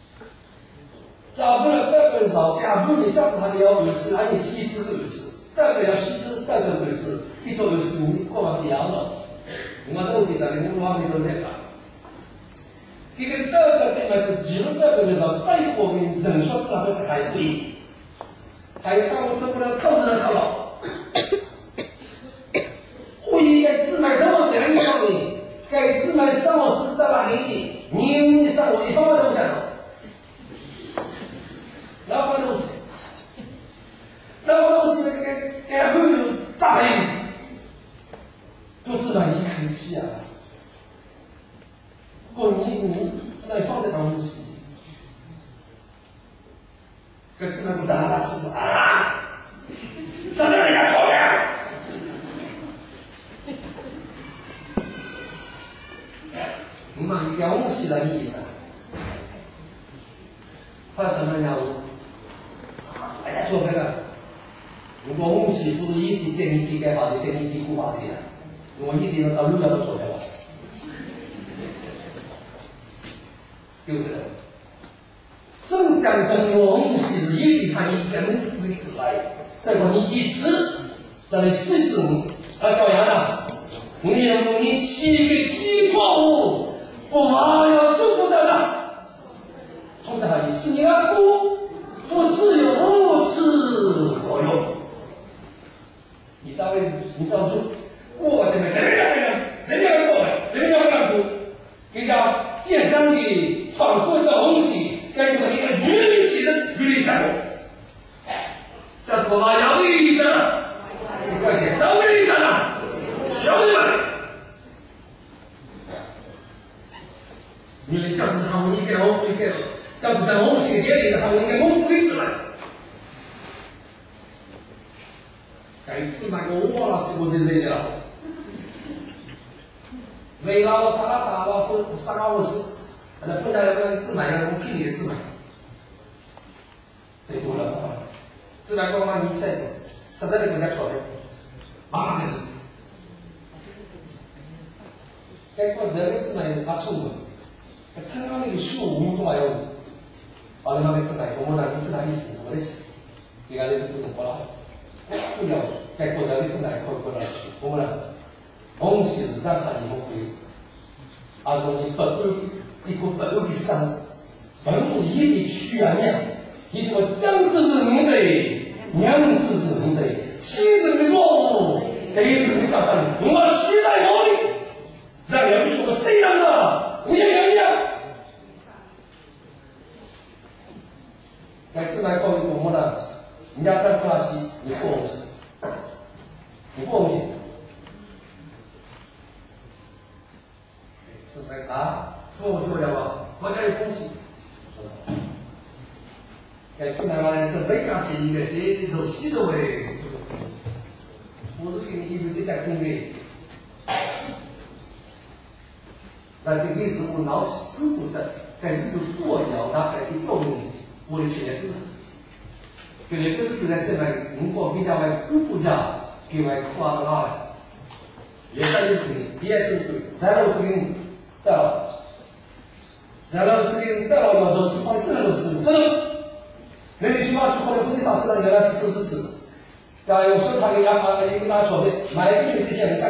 找不了这个时候，呀，不你教子还得要有事，还得细致的有事，这个要细致，这个有事，一做有事，你过完的样了，你们都比在那个外面都来干。这个这个对嘛是记录这个的时候，外国人人说知道不是还会，还有当我做不了透支的套牢，会议该自买多么两样的，该自买生活知道了黑的，你你生活一方面都不想做，老板东西，老板东西那个该不有炸人，都知道一开始啊。过你你在放在东西，跟这么大大师傅啊，什么人家抽烟？你妈东西的意思，后来他们讲我，哎呀说那个，如果东西不是一点这一点改好的，这一点不好的，我一定要找路要都做来了。就是圣将跟龙是一比他一根福的之来，再过你一次，再来试试你，啊叫啥呢？你你七个基础，不还要祝福着呢？从他的是你阿姑，父慈有无慈可用。你知道为你知道说，过这个谁样人，谁样过来，谁样干部，给叫健身的。仿佛这东西该给他一个云林起的云林下过，这他妈要一个几块钱，到底一个呢？需要你们。因为这样子他们应该我应该，这样子在我心里的他们应该我付给出来。该次那个我了，是我的人了，人了我他他他我付三个我是。那碰到那个自买的，我给你的自买，太多了啊！自买光嘛，你晒过，实在的人家错的，妈妈的是。该过那个自买的他错了，他那个书我们做还有，把那个自买，我们那个自买意思我的是，你看那是不懂过了，不要该过那个自买过过了，我们呢，东西是让他以后会子，而是你本一个本有的生，本府一的屈原样，一个将之是人的，娘之是人的，妻人的错误，给是你找到你，我取代我的，让人说个谁人的，我也要一样。该自来教育我们呢，人家在巴西，你付红钱，你付红钱，自来啊。付我说了嘛，国家有风气，该自然嘛，这每家是一个谁都洗头诶，我是给你一路在工业，在这个时候闹起不不的，但是有多要那个一动力，我的确实，给你不是就在这来，如果比较为不不讲，给为夸的话，也是一个也是对，再都是给你到了。然后是给带老鸟都是放这个都是真的，那你起码去后来分啥事让人家去收支持，然后有时候他给人家一个拿错的，买一个这些人家里，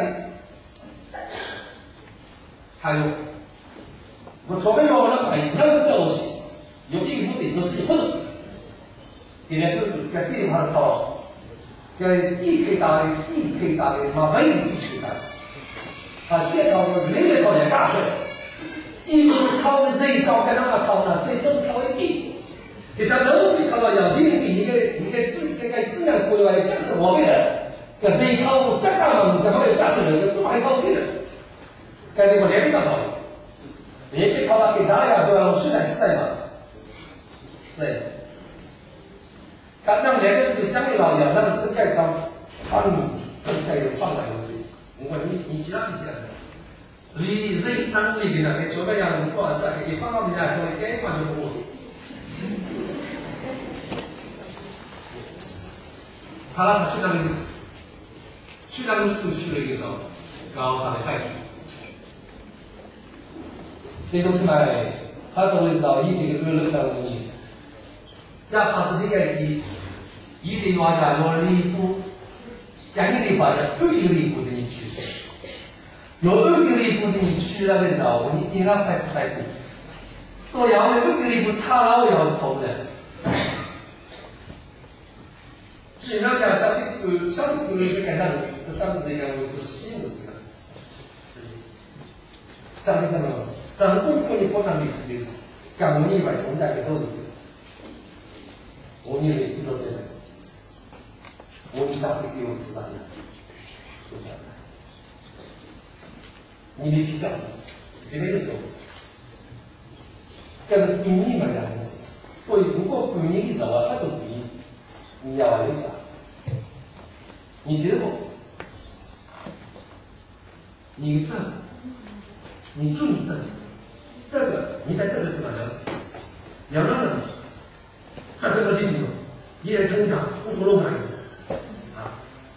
还有我错没有我能买那个东西，有一副的都是一副的，今天是在地方套，在地可以打的，地可以打的，嘛没有地可以打，他现套的另一套也打出来。一个是靠的谁找跟他们靠呢？这都是靠的币。你像人民币靠到要定比一个一个质一个质量规划的，这是我们的。可谁靠这个嘛？怎么有价值的？不还靠对的？该这个连比较好的。 你给他了，给他了呀，对吧？我虽然是在嘛，是。他让两个是对江里老爷，让这盖当帮你这盖有帮来的事。我问你，你其他不其他？你人当里边那个小白羊，你过来给放到人家手里，该嘛就我。他让他去那个是，去那个是都去了一个时候，高上的海。这都是买，他都会知道一定有人当你，要把这个机，一定要家有礼步，将你的话要二个礼步的你去世，有二个礼步的你去了的时候，你你让白吃白苦，都要二个礼步差老要头的。所以那讲小的狗，小的狗就感到这当这样是稀有这个，长得什么？但是功课你不能理智的时候，干我以外同大家都是对的，我以为知道对的，我你下回给我知道的，是这样的。你没比较什么，谁没得做？但是对你们两个是，对，如果对你的时候，他都对你，你要有的。你觉得不？你看，你注意看，这个你在这个地方要死，两个人，他这个进去，也成长出头龙来啊，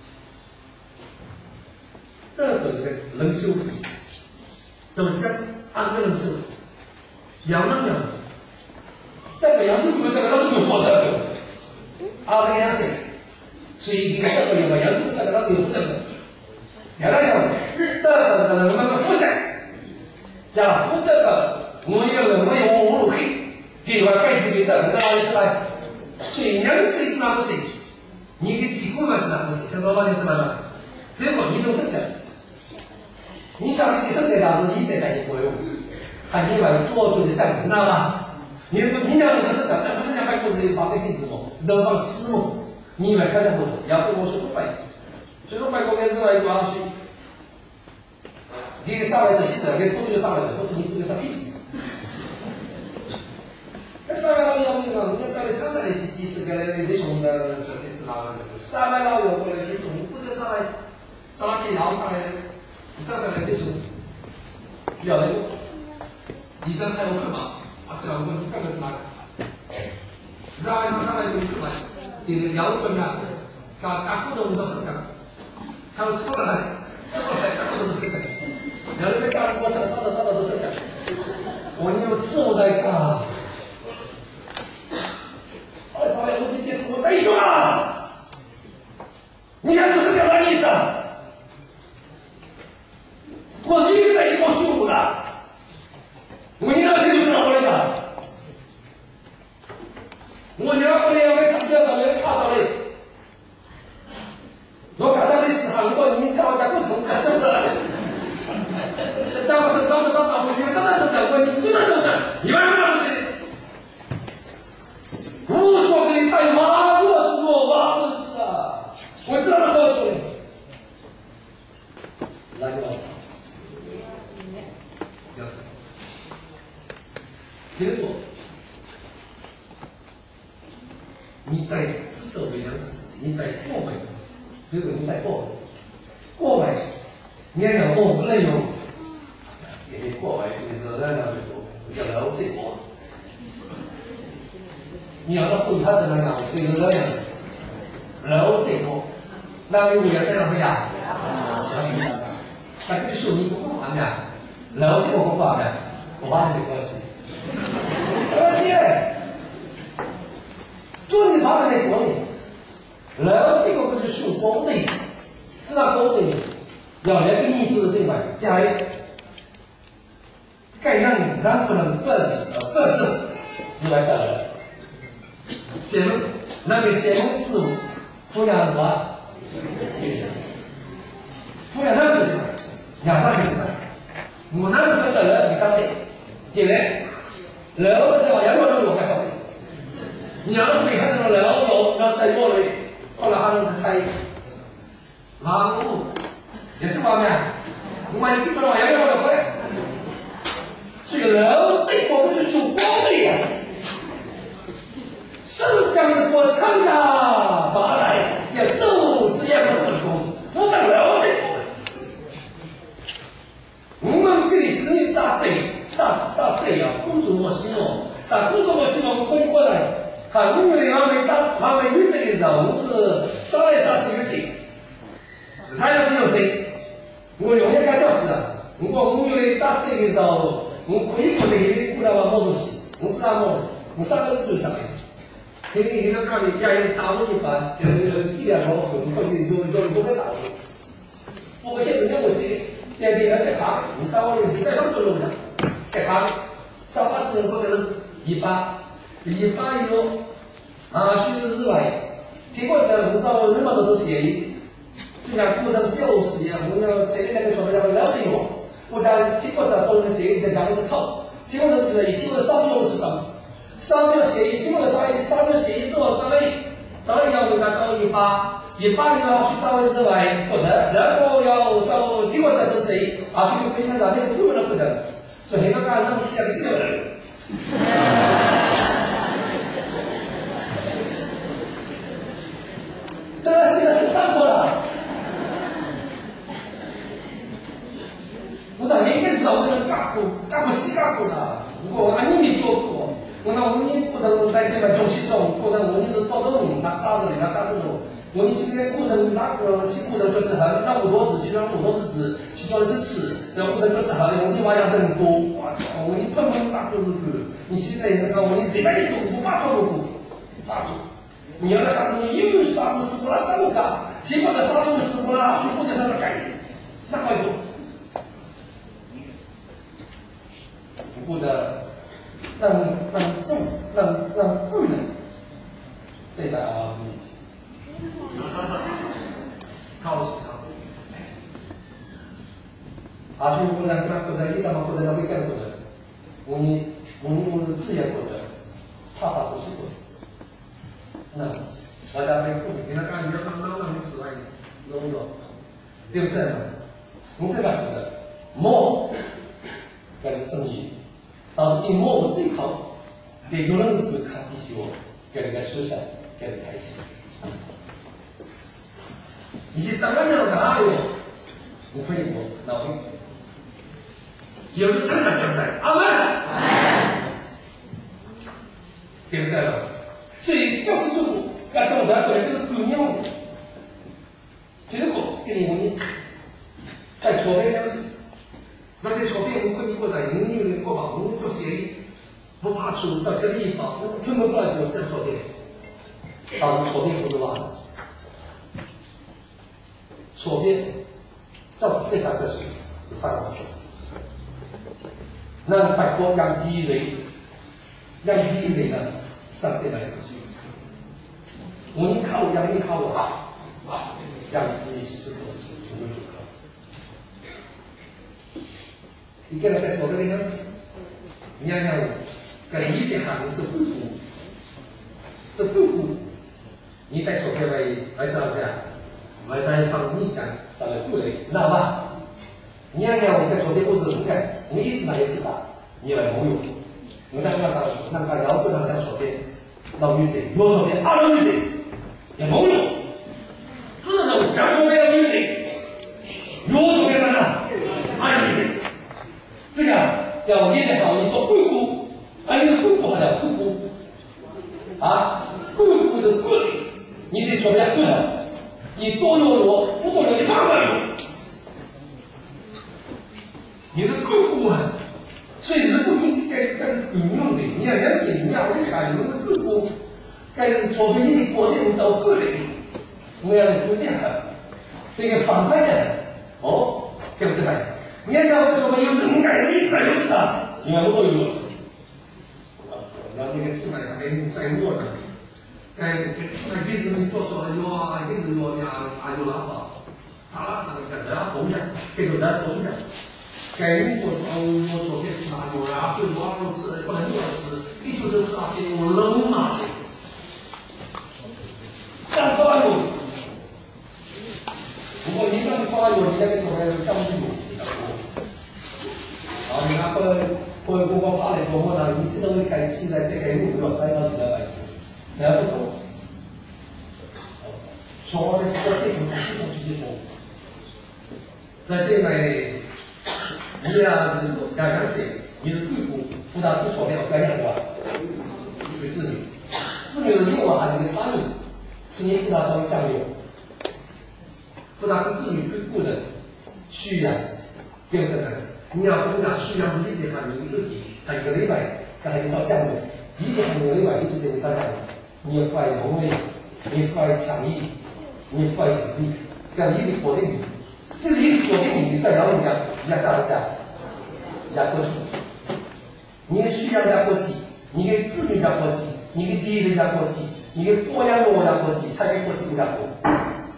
这个这个人修，怎么讲？二十个人修，两个人，这个要是没有这个，老师就说这个，二十个样式。所以这个这个有个要是不这个那个有这个，原来讲这个这个那个辐射，呀辐这个我一个人我有五路黑，给我辈子给的那个哪里出来？所以两岁知道不行，你的几个月知道不行，这老板你知道吗？结果你都生的，你想你的生的要是一代代你不用，还你外做做的账知道吗？你你讲你的生的，那不是讲办公室把这个什么，都放私募。你以为开在后头，要跟我说东北，所以说外国开始来一帮去，你给上来这些人，给部队上来的，都是你部队上必死。那上来老友这个，人家在那车上的几几十个那那种的，这知道吗？这个上来老友过来那种，你部队上来，找那批摇上来，你站上来那种，要那个，医生还有课嘛？啊，这样我你干个什么？上来上来就课嘛。你摇准啊，搞搞不懂都是的，他们出来，出来搞不懂都是的，然后那个搞过程，到的到的都是的，我你有自我在干，二十来我这件事我没说啊，你看都是表达意思，我一个在一帮虚无的，我你那天就知道我来的。我娘不来，我上边上来看上来，我看到的是韩国人，看我家不同，这真的。这当时当时当时，你们真的真的，我你真的真的，你们那是无所给你带马过之路，马子子啊，我知道那个做的。来个，要死，结果。你带知道的样子，你带过百样子，比如你带过百，过百，你还讲哦内容，也是过百，你是那样的多，叫了解我。你要到对他的那样，对那样，了解我，那你我要这样子呀？但这是你不管的，了解我不管的，我把你的关系，而且。做你旁边的国内，然后这个不是属公的，知道公的，要来跟你做的对吧？该该让让不能不治呃不正之外的人，先那个先事物，抚养什么？抚养那是什么？养上是什么？我那个分的人你上面，对不对？然后在往阳光中有干啥？你要对他这种了有，要在过来，后来他们开马路也是方面，我们听不懂，也没有过来。 所以人这国不就属光的呀？圣将的国参加拔来，要奏之样的成功，不但了这国。我们给你使你大罪，大大罪啊！公主我心哦，但公主我心哦，可以过来。看我们的他们打他们有罪的时候，我是杀来杀去有罪，杀来是有谁？我用一个教子啊！如果我们打罪的时候，我可以过来给你过来玩毛东西，我知道么？我啥都是做啥的。给你给他讲的，也是打我一把，呃，几两毛，我们过去都都都给打我。我们现在讲我是。在这个在卡，你到我这在上头路上，在卡，上把时候可能一把，一把以后，啊，去日来，结果在我找那么多都协议，就像古人小时一样，我要这里那个传媒叫了解我，我在结果在做那个协议在讲的是错，结果是协议，结果商标是怎？商标协议，结果商商标协议之后找了，找了要给他找一把。一把人要去找之外不得，然后要找结果再找谁？啊，所以可以看到那是不能不得，所以那个那个吃的更难。这个这个很脏错了。我说你应该是找个人干过，干过西干过了。如果俺你没做过，我那我你不能在这边中西中，不能我你是高中，他咋子的，他咋子的。我们现在不能那个西不能就是很那么多字，就让那么多字字，其中的字词，然后不能就是好的，我们娃养人多，哇操！我们碰碰打都是个，你现在那个我们随便你做，不怕错误，打住！你要那啥东西，又有啥东西不拉上个，结果这啥东西不拉，全部在那个改，那快做，不得让让正让让不能对待啊面前。靠是靠，啊，所以我们看，或者一旦嘛，或者那会干过的，我们我们我们自然过的，怕怕不是过的。那大家被苦，给他讲，你要当当当之外，弄着，对不对嘛？我这个过的，莫，该是正义，但是对莫最靠，对多人是不靠必须我，该是该说下，该是开心。你去当然要哪里？我可以过，那我有的真的真的，阿门，对不对了？所以教师之父，干这种的本来就是观念问题。结果给你问你，在错别两事，那在错别我可以过在五六年过吧，我做协议，我怕出找这地方，我根本不来做这错别，到时错别不就完了？错别，照这三个水，三个水。那百国让第一人，让第一人呢，上天来的水。我你靠我，让你靠我，让自己是这个什么就靠。你跟他在错别的样子，你想想，跟你的行这不苦，这不苦，你在错别来来怎么讲？我在放你讲，咱们过来，知道吧？你看看我在昨天不是很干，我们一直拿一直打，你来没用。我在那打，那个摇滚上在昨天，老女子，我昨天二老女子也没用，只能讲昨天女子，我昨天干了二女子，这个要练得好，一个棍骨，啊，你的棍骨好叫棍骨，啊，棍骨的棍，你得昨天棍。你多用我，不多用你反过来用。你的够不啊？所以是不应该该是不用的。你要两岁，你要会看，你是够不？该是除非你国内人找个人，我要不这样，这个反派的哦，对不对吧？你要讲我说有时你改你才有事的，因为我都有事。然后那个自买还没在我呢。哎，那给是你做错了哟啊，给是哟呀，啊有哪法？他那他那个人家东西，给个人东西，给你我找我昨天吃哪有呀？就我不吃，不能多吃，你就是啊，给我冷嘛这。干花油，如果你干花油，你那个时候还有张油，啊，你那个。 或者我拍嚟講，我嗱你知道會計錢在這個路要使到幾多白痴，你還不懂？從我哋國際組織非常直接講，在這裡你呀是剛剛寫，你是貴婦，負擔不錯的，該講對吧？一個子女，子女的用含的差異，是你知道怎麼講用，負擔跟子女對個人需要變成了。你要講下需要是一點含義一個點，係一個禮拜，但係你照講嘅，一個含義禮拜一個就你照講嘅，你要發能力，你發強毅，你發實力，咁一個決定你，這個一個決定你，你代表人家，人家咋不咋？人家國際，你的需要人家國際，你的子女人家國際，你的敵人人家國際，你的國家國家國際，才給國際國家國。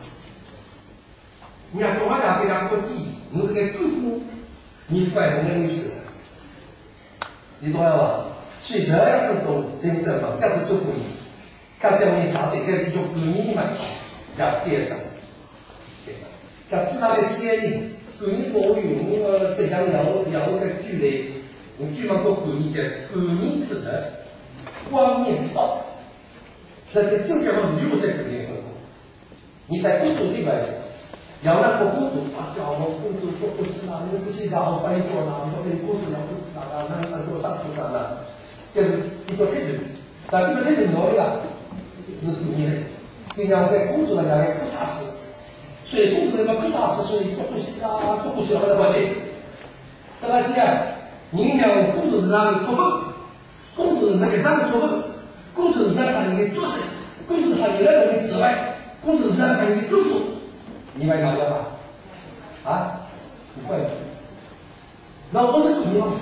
你要國家國家國際，你是個貴婦。你發明的歷史，你懂吧？所以這樣很多認證嘛，這是祝福你。佢將你啥的，佢就給你嘛，叫電商，電商。佢知道嘅電力，給你保育，我這樣有有個距離，我據嘛個給你講，給你指的光面之道。這是正確的六十肯定會。你在工作裡邊是。要那個公主啊，叫我公主做不是啦，你們這些家伙翻譯做啦，你們公主要支持啦，那那給我上圖上啦，就是一個特點，但這個特點哪裡啊？是故意的，跟人家公主人家的不扎實，所以公主人家不扎實，所以做不是啦，做不是好的關係。這個是啊，你講公主是啥的托付，公主是啥個啥的托付，公主是啥看你做事，公主看你那個的指外，公主是啥看你祝福。你买哪个吧？啊，不会。那我是故意吗？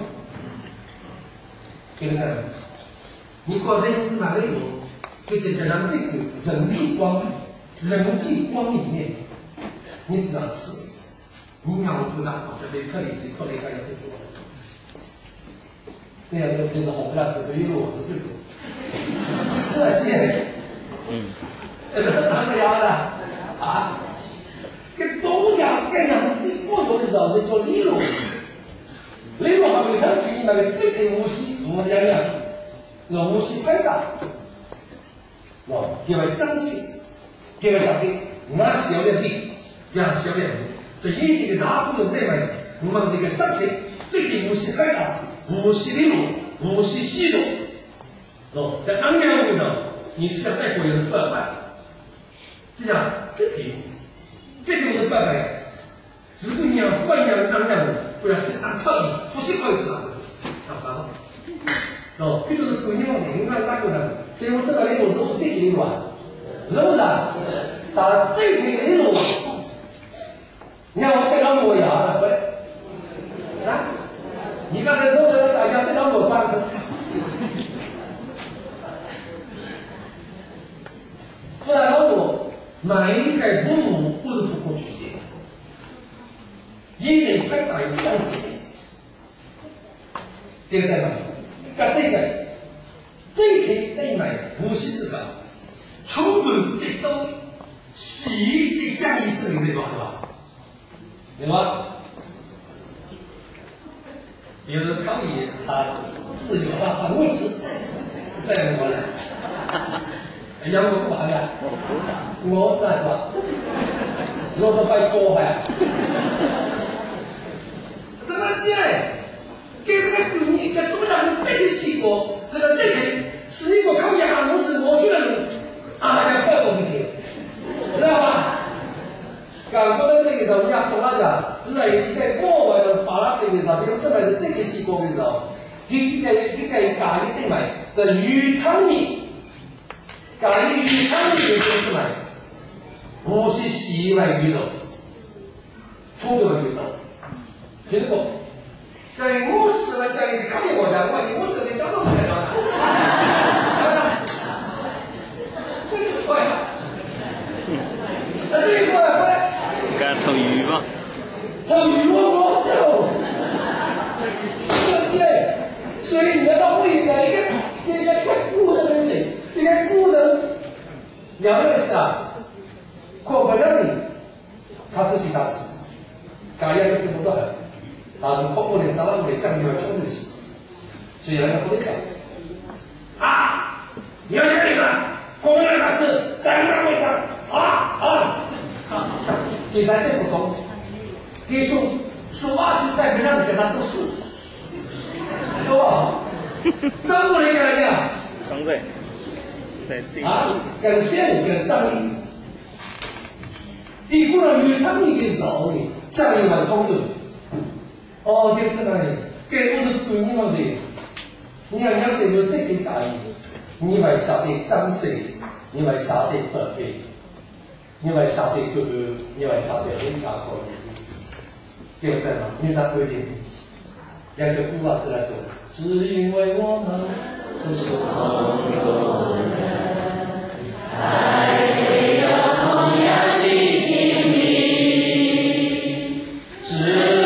对不对？你国内是哪里有？就是在咱这个人际光人际光里面，你只要吃，你让我部长跑这边特里谁特里还要这个，这样就就是好不了，是对于我是对的，是这嗯，哪个样的啊？跟东家跟人最过头的时候是做理论，理论还没有人提那个这个无锡我讲讲，那无锡拍打，哦，因为珍惜，因为啥的，俺小的地，俺小的，是一定的大部分内外，我们这个身体，这个无锡拍打，无锡理论，无锡吸收，哦，在安阳路上，你是要带过人的办法，这样这题目。这就是办法。如果你要换样当样的，不要是按套路，复习考一次啊，不是，干嘛？哦，这就是过年往年看那个人，对我这个内容是我这个内容啊，是不是啊？但这个内容，你看我这张我牙了，对，啊，你刚才都知道咋样？这张我办成，自然老多。每一个动物不是符合曲线，一定拍打有这样子的，对不对嘛？那这个这题内买无锡这个冲突最多，洗这降一是你这个对吧？对吧？比如可以啊，自由啊，很会吃，这样过来。养我干嘛的？我是那个，我是摆锅的。怎么讲？给这个过年，给多少是这个西瓜，这个这个是一个靠养我是我学的人，啊，要怪我不听，知道吧？刚过来那个时候，你要懂那个，只是你在国外的巴拉那个时候，比如这边是这个西瓜的时候，你你该你该干一点嘛，是渔场里。搞一个渔场里的就是嘛，无锡西外鱼肉，出的鱼肉，听过？对我吃了这样一个考验我的，我我是你找到不来了，这个错呀，那这个过来过来， 该投鱼吗？ 投鱼我我投，这些，所以你要到位的一个一个太古的东西。应该古人了解的是啊，可不了你，他自己打死，改样就是不多很，但是包括你咱们的将领要冲得起， 所以人家不会讲啊，你要讲一个公安大师在哪位上啊啊，第三这不懂，第说说话就代表让你跟他做事，对吧？张国林来讲， 张瑞，对， 啊，跟县跟张力，你不能与张力的时候呢，张力蛮冲突，哦，对不对？给我是管你们的。你要了解说这个大意，你会晓得珍惜，你会晓得特别，你会晓得哥哥，你会晓得人家可以，对不对嘛？你啥规定？要是古话子来做，只因为我们都是朋友人，才会有同样的经历。只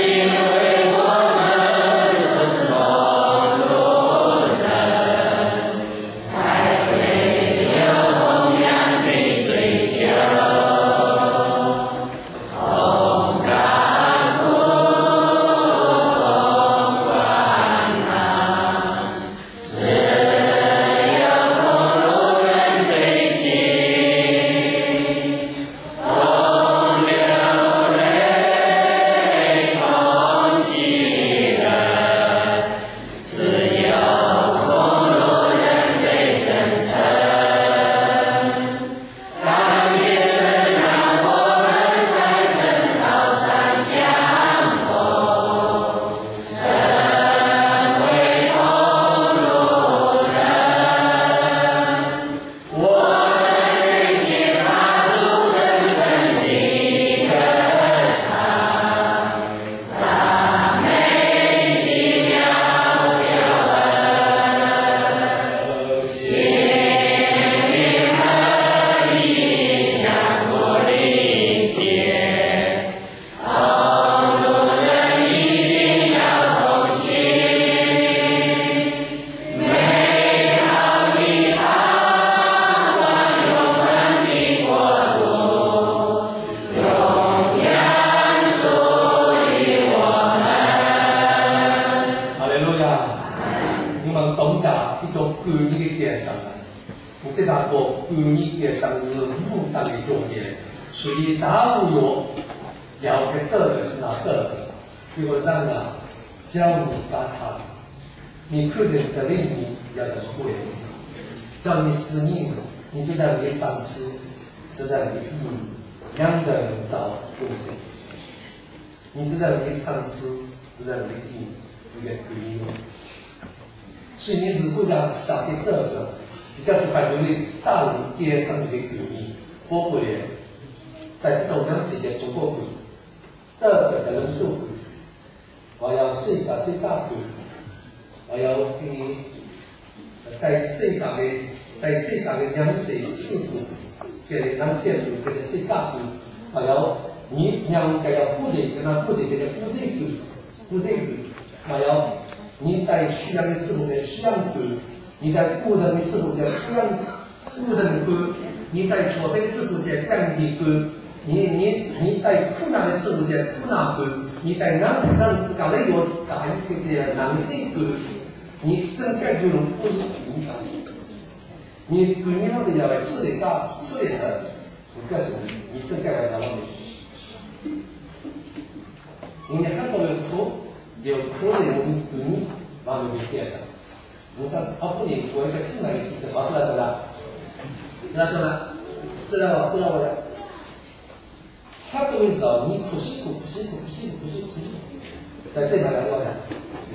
你看见的另一要怎么过？叫你思念，你知道你的上司，知道你的义，两个人找共同。你知道你的上司，知道你的义，这个可以用。所以你是不讲小的德个，你要去把你的大人给上你的革命，包括咧，在这种两时间中国鬼，德个在人受鬼，我要世界世界鬼。我要给你在世界的在世界的两世事故，给两世故给世界故，我要你两个要不得跟他不得跟他不这个不这个，我要你在需要的事物在需要的，你在不能的事物在不能不能的，你在错的事物在这样的个。你你你在苦难的事物在苦难个，你在难让自家那个大一个的难这个。你真该对人不是敏感，你对你那个要来吃的大吃的的，我告诉你，你真该来拿到的。因为很多人苦，有苦的人对你，那么就变上。你说他不能我一个自然的提升，我知道怎么？知道怎么？知道我知道我的。他都会说你苦辛苦苦辛苦苦辛苦苦辛苦苦辛苦，在这边来我看。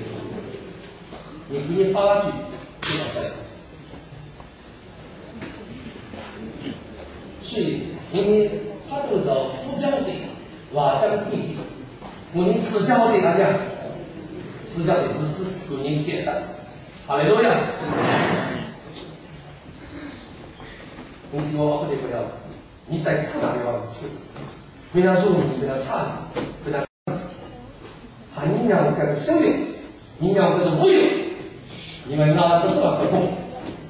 你给你八句，就好在。所以，你他都是副教的，瓦教的，我们支教的大家，支教的是指给人改善，哈利路亚。你听我不得不要，你在苦难的往吃，非常舒服，非常差，非常，还你两个是生命，你两个是无有。你们拿这是个不公，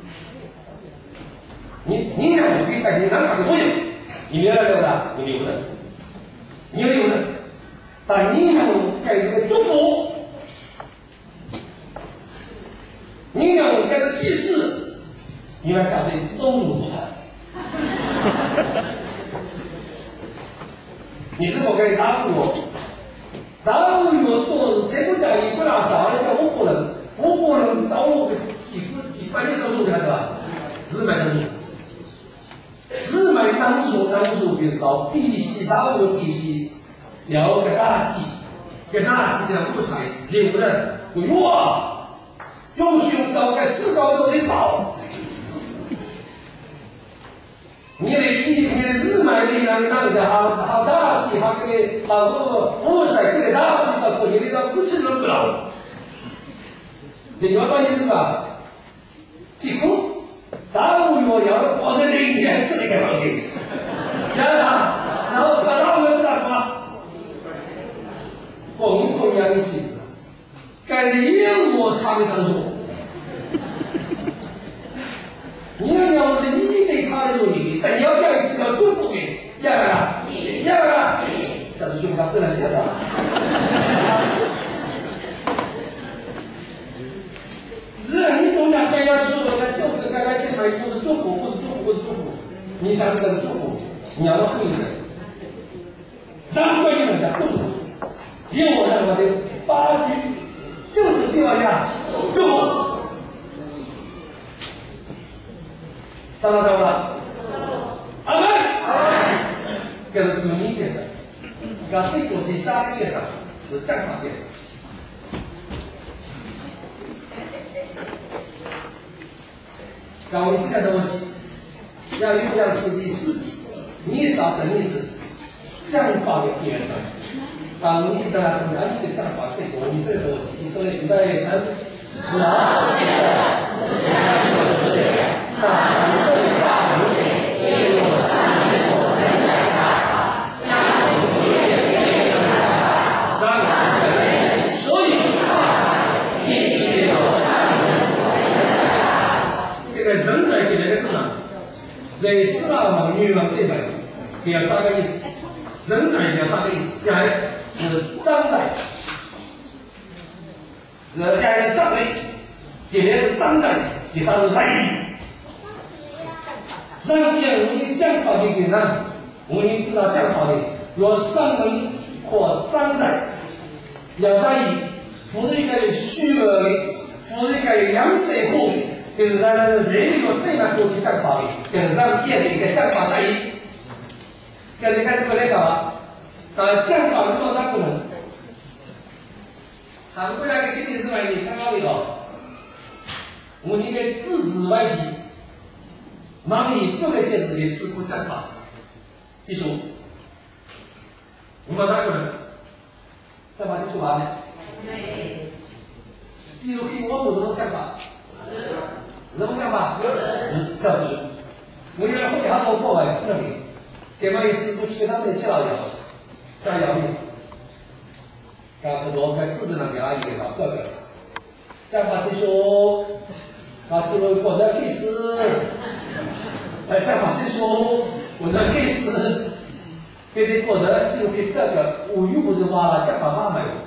你你两个可以带你两个都有，你没有留的，你留的，你留的，但你两个该是个祝福， 你开始细事，你要晓得都如何。你如果可以答复我，答复我多全部讲一不拉少的叫我不能，我不能找我几个几百年招数的对吧？日买招数，日买当数当数就知道必须答复必须要个大忌，个大忌叫不才，有人有哇，用胸找个四高都得少。你的你你的日买的那个那个好好大忌，好个好个不是个大忌找过，你那个不吃人不老。你要到你是吧？几乎大五月要我在这一天吃那个东西，然后然后看到我知道吗？疯狂样式，该有我差的张数。你要要我的一对差的时候，你但你要讲一次要祝福你，要不啦？要不啦？这是用他自然介绍。只要你懂得该要说的，该就是该该这买不是祝福，不是祝福，不是祝福。你想这个祝福，你要会的。三关于人家祝福，因为我在我的八句就是地方下祝福。上了上了，阿门。这是第一件事，那这个第三件事是正法件事。搞一些东西，要有样是第四，你少等于是正法的变身。当你的按这正法这个你这个东西，你说你的成是啊，这个是啊，那咱们这里大人给给我上面我才来看，那我也给我看，上面所以必须有上面我才来看。这个人才给那个什么，人是啊，女人对吧？有三个意思，人才有三个意思，第二是张载，呃，第二是张伟，第二是张载，第三是善意。上面我们讲法的给呢，我们知道讲法的有上人或张载，要善意，或者一个虚伪的，或者一个阳色货的，就是咱人一个对面过去讲法的，就是上面的一个讲法大意。现在开始过来搞了，啊，讲法是多大不能？韩国那个肯定是外地看到的了，我们应该制止外籍。忙里各个县市的师傅讲法，技术，我们哪个人？讲法技术完了？对。技术比我们怎么讲法？怎么讲法？是叫是。我原来会好多破坏那里，给嘛的师傅去他们的去了摇，加摇的，搞不多该自己那个阿姨给搞各个，讲法技术，啊，只会过得开始。哎，再把这说，我的历史给你过得就给这个无语不的话了，讲把妈妈有。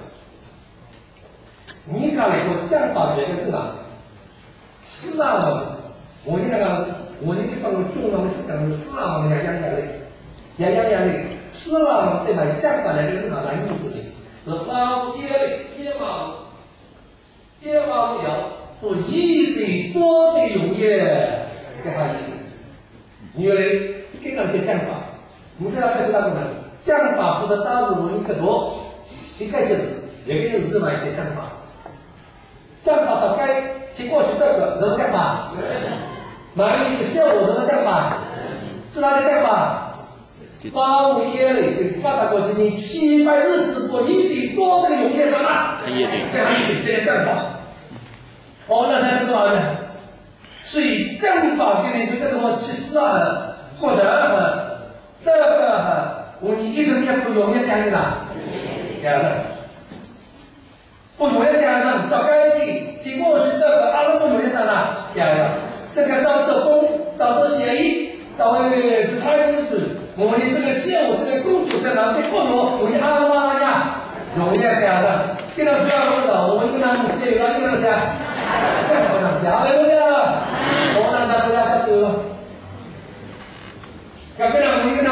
你看那个讲把别个是哪？四大门，我那个我那个帮中文是讲的四大门呀，样样的，样样样的，四大门对吧？讲把那个是哪啥意思的？是包夜的夜毛，夜毛了，不一的多的容易，这啥意思？原来这个叫讲法，你知道这是哪个呢？讲法或者大日文一个多，一个是一个是日文的讲法。讲法它该去过去这个怎么讲法？哪一个效果怎么讲法？是哪个讲法？八五耶嘞，就是八大国今年七百日直播一点多的永业什么？对，还有这个讲法。哦，那才是多少呢？所以正法给你说这个其实啊，过得很，这个很，我你一个也不容易干的啦，第二声，不容易第二声，找该地，经过是这个二十不容易上啦，第二声，这个找做工，找做协议，找为其他日子，我们的这个业务，这个工作在哪？这过路，我们阿拉拉呀，容易第二声，跟他不要多少，我们跟他们是有那个啥，这可能是阿拉拉。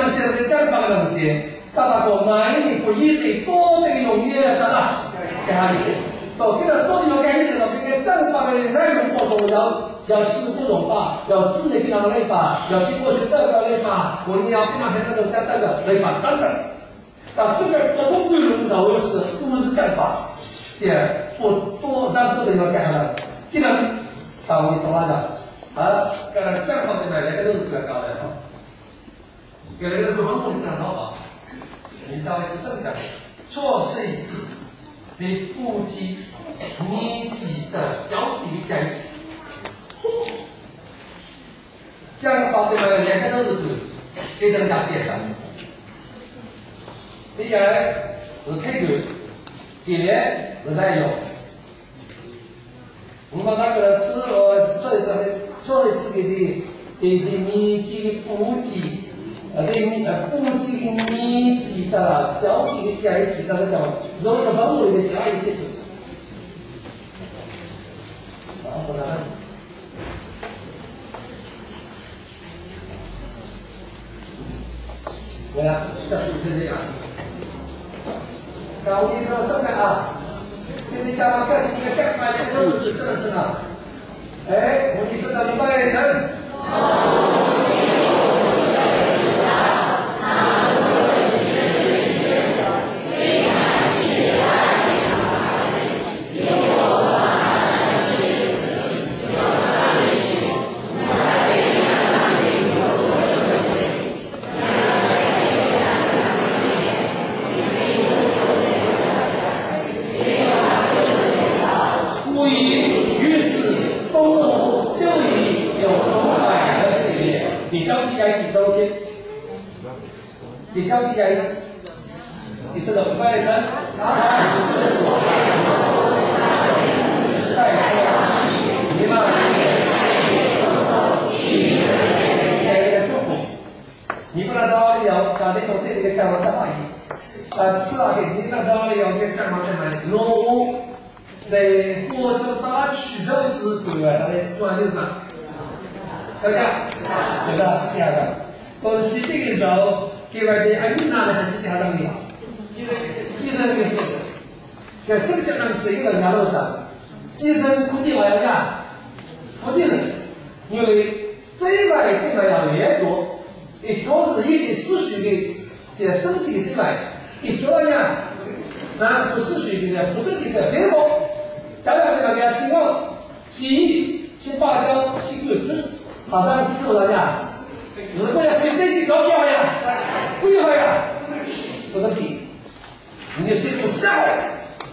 能现在讲法的东西，大家个买你不一定多的容易啊，咋啦？给他理解。到这个多的要改一点了，这个讲法的内容活动要要系不同化，要自己给他来法，要经过去代表来法，我们要跟他那种讲那个来法等等。但这个这种内容上是不是讲法？这不多让多的要改下来，这个把我懂了的啊，刚才讲法的嘛，那个都是比较高的哈。原来这个文物看到啊，你稍微是这么讲，错是一字，你不及你级的交集在一起，讲法的嘛，两个都是对，给大家介绍。第一是开头，第二是内容。我们那个吃呃做一次做一次给的的的你级不及。呃，对你呃，不及你级的交集的在一起，那个叫肉的帮助的第二一些事。啊，不然，对呀，这就是这样。高一到生产啊，给你讲嘛，这是一个讲法，这都是是不是啊？哎，我你知道明白一层。你交替在一起都天，你交替在一起，你是个不外层，他是我带过，你嘛给人祝福，你不能到了要搞的从这里的讲完的话语，啊，是啊，给你那到了要给讲完的嘛，如在火车站取头是对外的，主要就是嘛。大家知道是这样的，但是这个时候给外地安妮娜呢还是这样的，精神的事情，在生活上是一个两路上，精神估计我要讲，福建人，因为这外对外要联做，一做是一的思绪的这身体之外，一做呢，然后思绪的不身体的结果，将来这个叫希望、记忆、新芭蕉、新果子。好像吃不着呀，如果要现在去搞掉呀，最好呀，不是屁，你就辛苦下来，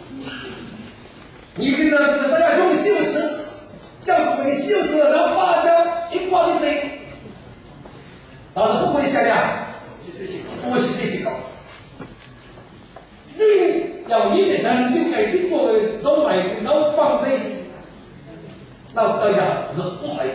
你跟着跟着大家用西柚吃，教父给西柚吃，然后芭蕉一刮一嘴，然后不会下量，不会去这些搞，你要一点能力给你做的都买，然后放在，那大家是不买。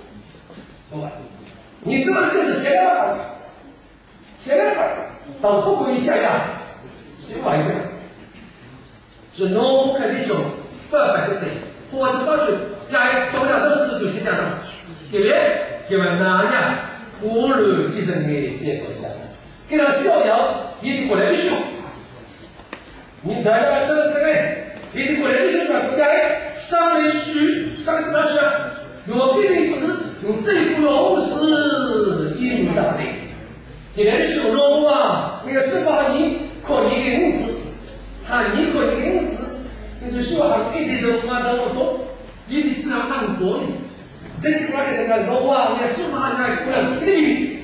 你这个是写了吧？写了吧？到后果一下呀，谁玩意儿？是农肯定说不要百分之或者造去，呀，多两都是有些加上，对不对？给我们哪样忽略继承的接受下来，给他逍遥，一定过来就修。你大家这这个，一定过来就修啥？不该上来学，上怎么学？若给你吃。用这副肉是应当的，你来修肉啊，那个十八年可你的物质，喊你可你的物质，你就说喊一直都嘛都不懂，你得知道按多的，这句话给那个肉啊，那十八年过来给你，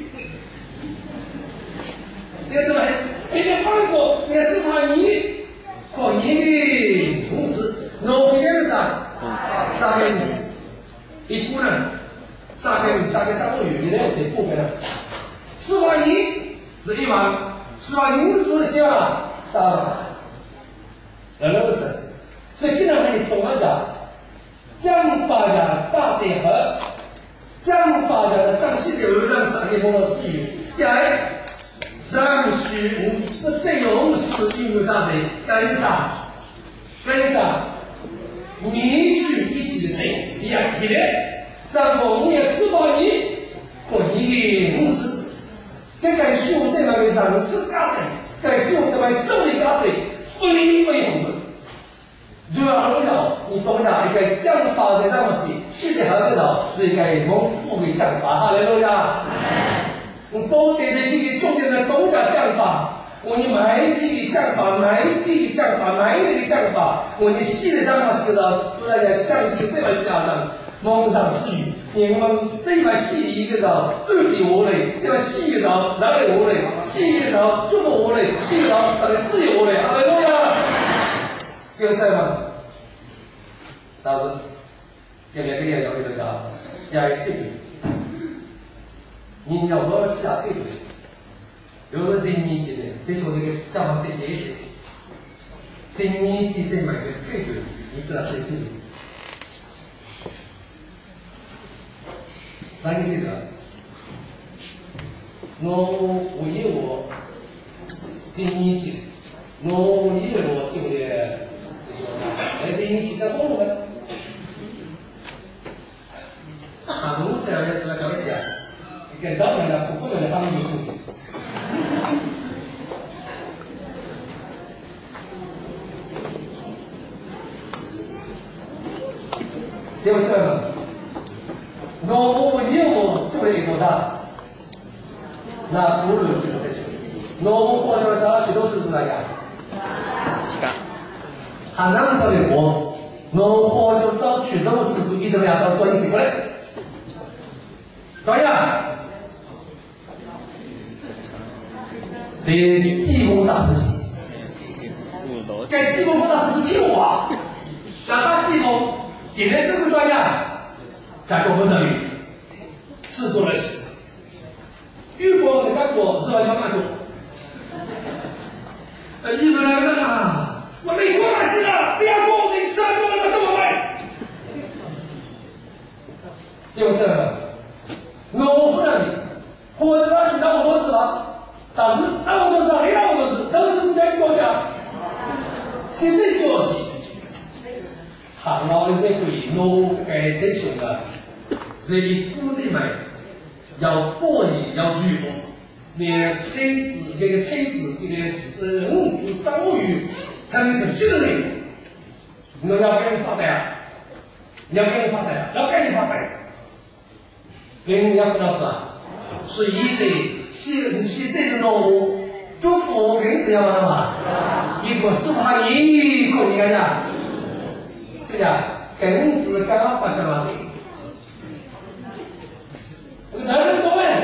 这什么？一个韩国那十八年可你的物质，肉不样子啊，啥个物质？一股人。三个三个三个月，现在有谁不给了？十万年是一万，十万年是一万三万，两个是。所以跟他们同样讲，江巴家大点和江巴家的张西流让上一波是语，第二，张许不这种是因为大的跟上，跟上，你去一起的这一样一类。在农业十八年，可你的物质， 这个书对那个上次加水，这书对那手里加水，非非红的。对啊，我讲你懂下一个讲法在什么事？气的好个头是一个蒙富的讲法，哈，来路亚。我包的是这个重点是东家讲法。我你买几个讲法，买一个讲法，买一个讲法，我你细的讲法是的，都大家相信这个是哪上蒙上是语，你们这把细一个着二比我嘞，这把细一个着哪里我嘞，细一个着就是我嘞，细一个着大家自由我嘞，阿门路亚。这个在吗？大子，这两个也要给这个，要一对比，你要多其他对比。有的对年纪的，得说这个家长对年纪，对年纪得买个配对，你知道谁对？咱给这个，我为我对年纪，我为我就的，哎，对年纪的公公们，啊，我这样也知道搞一点，跟老人家、普通人家他们有控制。对不对？我业务做了一个大，那不如这个事情。我或者找去都是怎么样？还能找的我，我或者找去都是不一定要找关系过来，对呀。对济公大师系，给济公大师是听话，让他济公点的是不专业，在做不等于是做了事。如果人家做是吧？要慢做，呃，一个人啊，我没过那些了，不要过我的车，过了这么卖，对不对？我不让你，或者他去那么多次了。但是那么多次，没那么多次，都是在国家。现在消息，行老的这回我该得熊了，这里不得买，要玻璃要巨幅，连亲子这个亲子这个是五子三物语，才能成新的内容。我要给你发财啊！你要给你发财啊！要给你发财，给你要不要发？所以得。是是这种路，祝福跟这样的嘛，一个是他一个你看呀，对呀，跟子刚刚办的嘛，我男人多哎，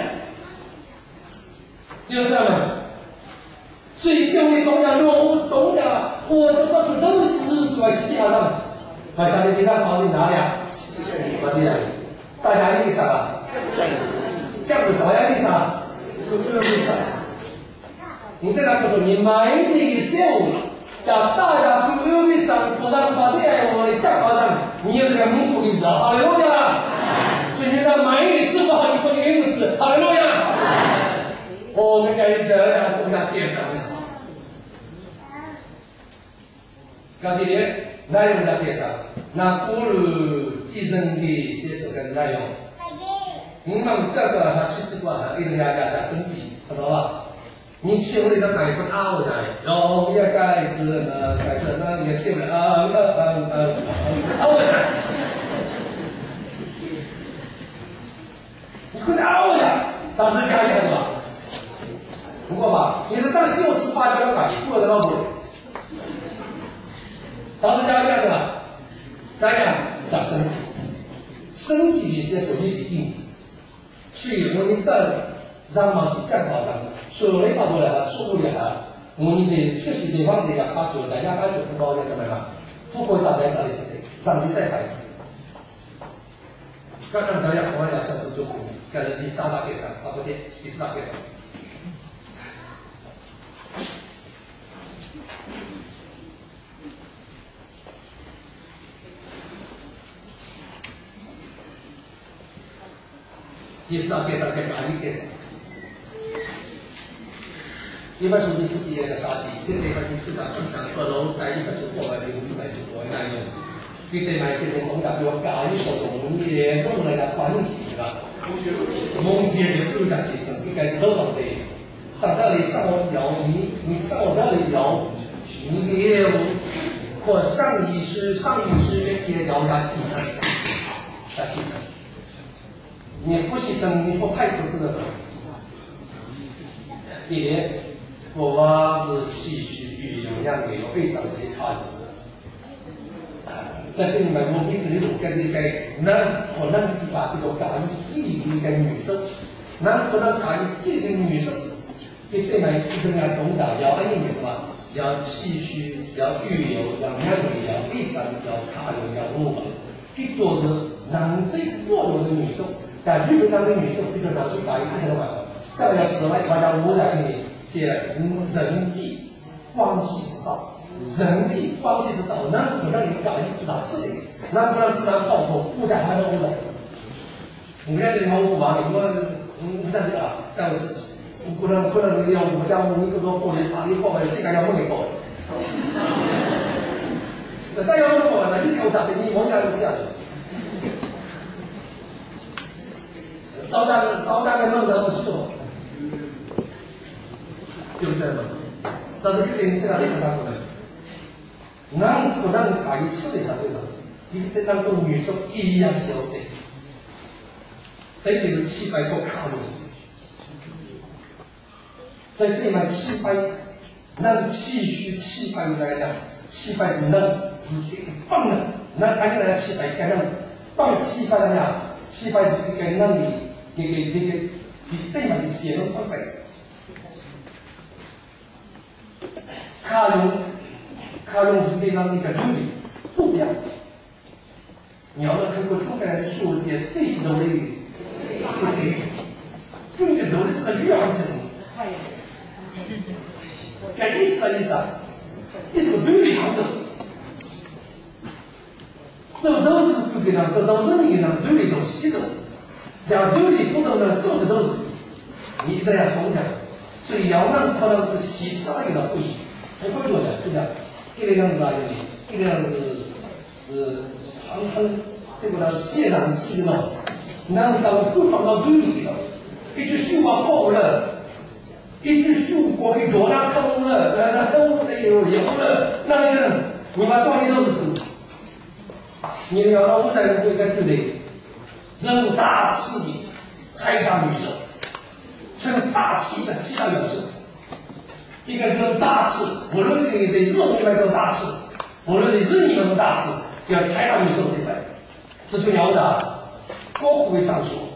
就这样，所以就会东家路东家，或者到处都是对实际上，把小弟第三考虑哪里啊？哪里啊？大家印象啊？这样子啥样印象？就不用去想，你这个就是你买的一个项目，叫大家不用去想，不让把这样我的价格上，你也是个蒙福的事啊，好的路亚。所以你在买的时候，你可以用词，好的路亚。我们该得了东家电商的，刚才的内容在电商，那不如继承的写手跟内容。我们这个他其实话他一定要要他升级，知道吧？你请了一个买一份阿五的，然后也盖子呃盖子那也请了啊呃呃呃阿五的，你可能阿五的，当时家里很多，不过吧，你是当时我吃八角的买，付了多少钱？当时家里很多，大家叫升级，升级的一些手机一定。所以我们的让嘛是正保障，所以把过来了，受不了了。我们的确实地方的要发作，人家发作不高的怎么样？富贵大财找的是谁？上帝带来。刚刚大家好像叫做祝福，盖了第三大街上，啊不对，第四大街上。第四大街上叫安利街上，一般从第四第二个沙地，第二个第四个上港二楼，第一个是过来的，五次来是过来的，对对买这个工厂比我高一手动，也是我们来的宽一些是吧？ 梦见的有点先生应该是都懂的。上到里上我摇，你你上我那里摇，你也有或上一师上一师也摇压牺牲，压牺牲。你不牺牲，你不派出这个东西。第一，我娃是气虚语营养的，非常之差的。在这里面，我一直有跟这个男可能是把这个感激的一个女生，男可能感激的女生，对对呢，一个人懂得要安尼什么，要气虚，要预有，要阳痿，要胃酸，要卡有，要饿，这就是男最过多的女生。但日本那个女生比较难去改一个的，这样子来大家我在给你这人际关系之道。人际关系之道，能不能你搞一知道是的，能不能自然道头不在还能不在？我在这里我把你们嗯在这啊，这样子，不能不能你要我家我一个多过年把你过来，谁敢要问你过来？那再要问过来，你是有啥的？你我家有啥的？招待招待的弄得不是多，对不对嘛？但是肯定这个历史当中的。能不能改一次的对吧？你得让个女生一样小的，特别是七百个卡路，在这里面七百，能气虚七百来讲，七百是能是一个棒的，能赶紧来七百该能棒七百来讲，七百是一个能力，一个一个比对面的血能放在，卡路。他用是非常的一个伦理不一样。你要能通过中国人的书的这些东西，就是中国人的这个语言系统，跟意思的意思，意思伦理行动，这都是不一样，这都是你呢伦理的系统，讲伦理活动呢，做的都是你都要懂的，所以要让他们是细致的一个会议，不会做的，是这样。这个样子啊，这个样子是常常这个呢，现场吃的，难道不放到堆里的？一句书话爆了，一句书过去做那坑了，那那坑了有有了，那个你把抓的都是毒。你要到五三人会在这里，人大气的财大女生，成大气的其他女生。一个是大吃，无论你是是你们说大吃，无论你是你们说大吃，要采纳你说的来，这就要的，我不会上说，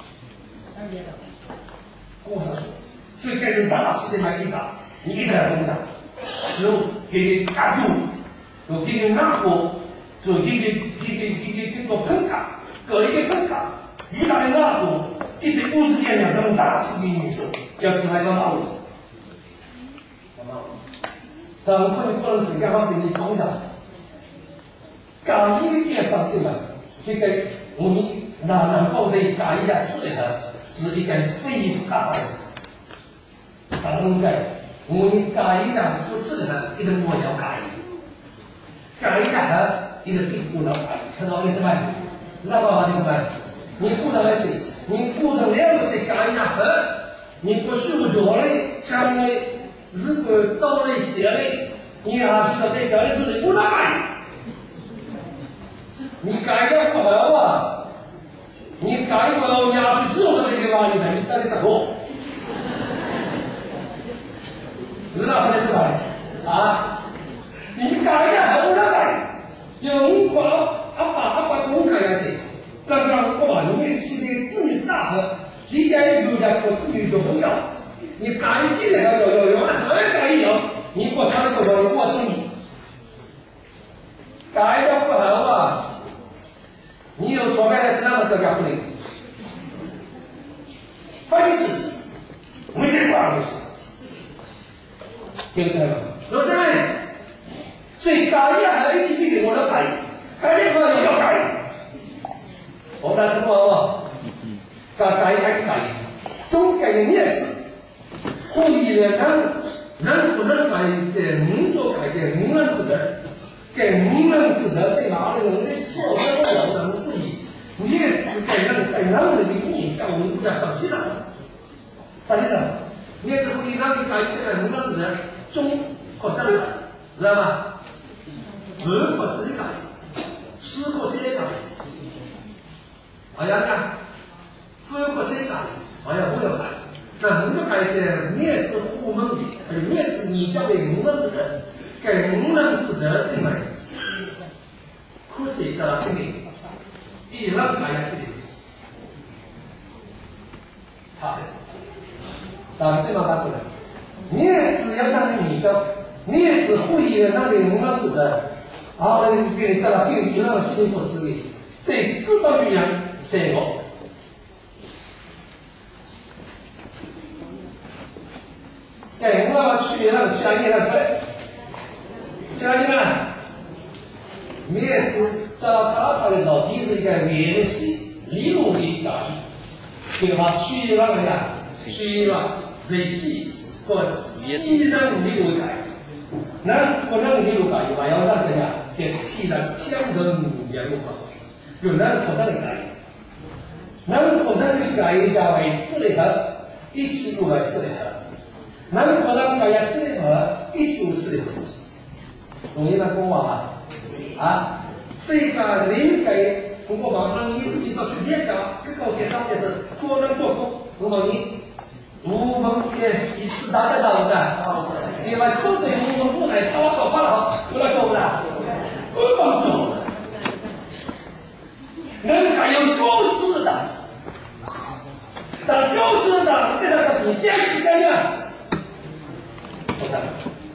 我上说，所以该是大吃的买一打，你一定要懂的，只有给你打住，就给你拿过，就给你给给给给给做喷卡，搞一个喷卡，遇到的拿过，这些五十天两这么大吃的女生，要自来个拿过。但我可能不能自己方给你讲讲，讲一个点上对吧？这个我们哪能够的讲一下出来的，是一个非法的，当然，我们讲一下出出来的，一定我要改，改一下呢，一定对不能改，看到意思没？知道吧？意思没？你不能是，你不能两个去改一下的，你不修着嘞，将来。如果到了写嘞，你还是在家里是不能改，你改也不好啊，你改不好，你要去知道这个地方，你看你到底怎么？知道不知道？啊，你改也还不能改，用过阿爸阿爸公改也行，那个过你是的子女大和，你家有家个子女就不要。你改进来要要要按改一样，你给我唱这个歌，我同意。改的不好啊，你有错别的是那么国家福利，分析，没这块东西，对不对？老师们，所以改也还一起比给我的改，改的不好要改，我们来听过啊，改改改改，总改的面子。可以呢，能能不能改这五座改这五人之的，给五人之的对哪里人的次我跟我能注意，你只给人给人的你讲像我们不要上西藏，上西藏，面子会让你搞一个农庄子的中或正的，知道吗？二或自己搞，四或谁搞？哎呀呀，四或谁搞？哎呀，不要搞。那我们就搞一些面子户门的，还有面子你交给农庄子的，给农庄子的对吗？可是一个肯定，比那个呀肯定是，他是，但这么大不能，面子要让你交，面子会员让你农庄子的，啊，那给你到了病你让我进行治理，这各方面样三个。对，我要去那个去哪里那个？去哪里呢？面子找他他的时候，第一是一个联系理论的一个，对吧？区域那个呀，区域嘛，人系和气人理论改，那不能理论改，还要让人家在气人天人言论上去，有那不能改，那不能改加为吃的很，一起过来吃的很。那么可能大家吃的好，一起都吃的好，容易吗？讲话嘛，啊，这个理解，我讲让你自己做出理解，这个第三件事做人做工，我问你，我们也一次大家到的，因为做这我们不来，他搞发了，不来做不啦，不帮做，人还有做事的，但做事的这个告诉你坚持干干。不看，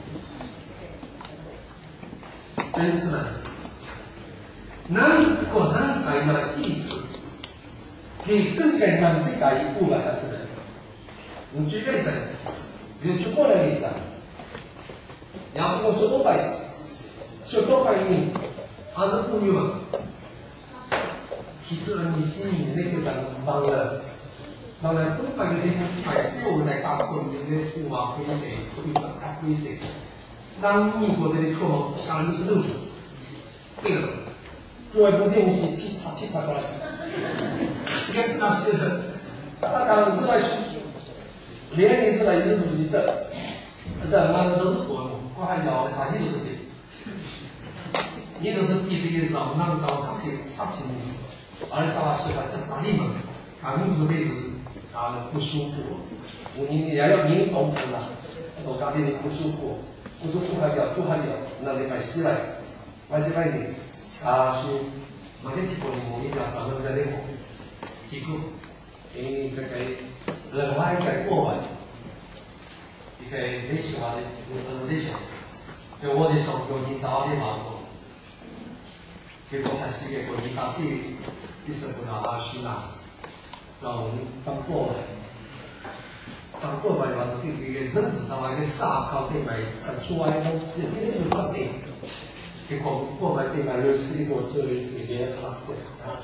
真是呢。能果然还要记住，给整个人这个一部分还是的。你举个例子，有举过来例子啊，然后我说多白，说多白你还是不用嘛。其实呢，你心里那就讲忙了。当然，东北的地方是在西欧在大部分的土瓦灰色、灰色、灰色。当你国的错误，当然是任务，对了，做一部电视踢他踢他过来是，这个是那写的，那当时来说，连年是来日不是的，这那都是国母，我还要啥你都是的，你都是比别人少，那到上天上天的事，而且说是把这长你们，刚是的是。啊，不舒服，你你要要明懂了，我讲的你不舒服，不舒服还要做还要，那你买西来，买西来你啊是买点几个你你讲咱们在那个几个，你这个人还在过完，一个类型化的，不是类型，就我的想法，你早点忙过，结果还是结果你到这第十步了啊是哪？从当过来，当过来话是对这个人事上来个沙考对埋产出来讲，这这个就确定。结果过来对埋又是一个这类似的啊，这是啊。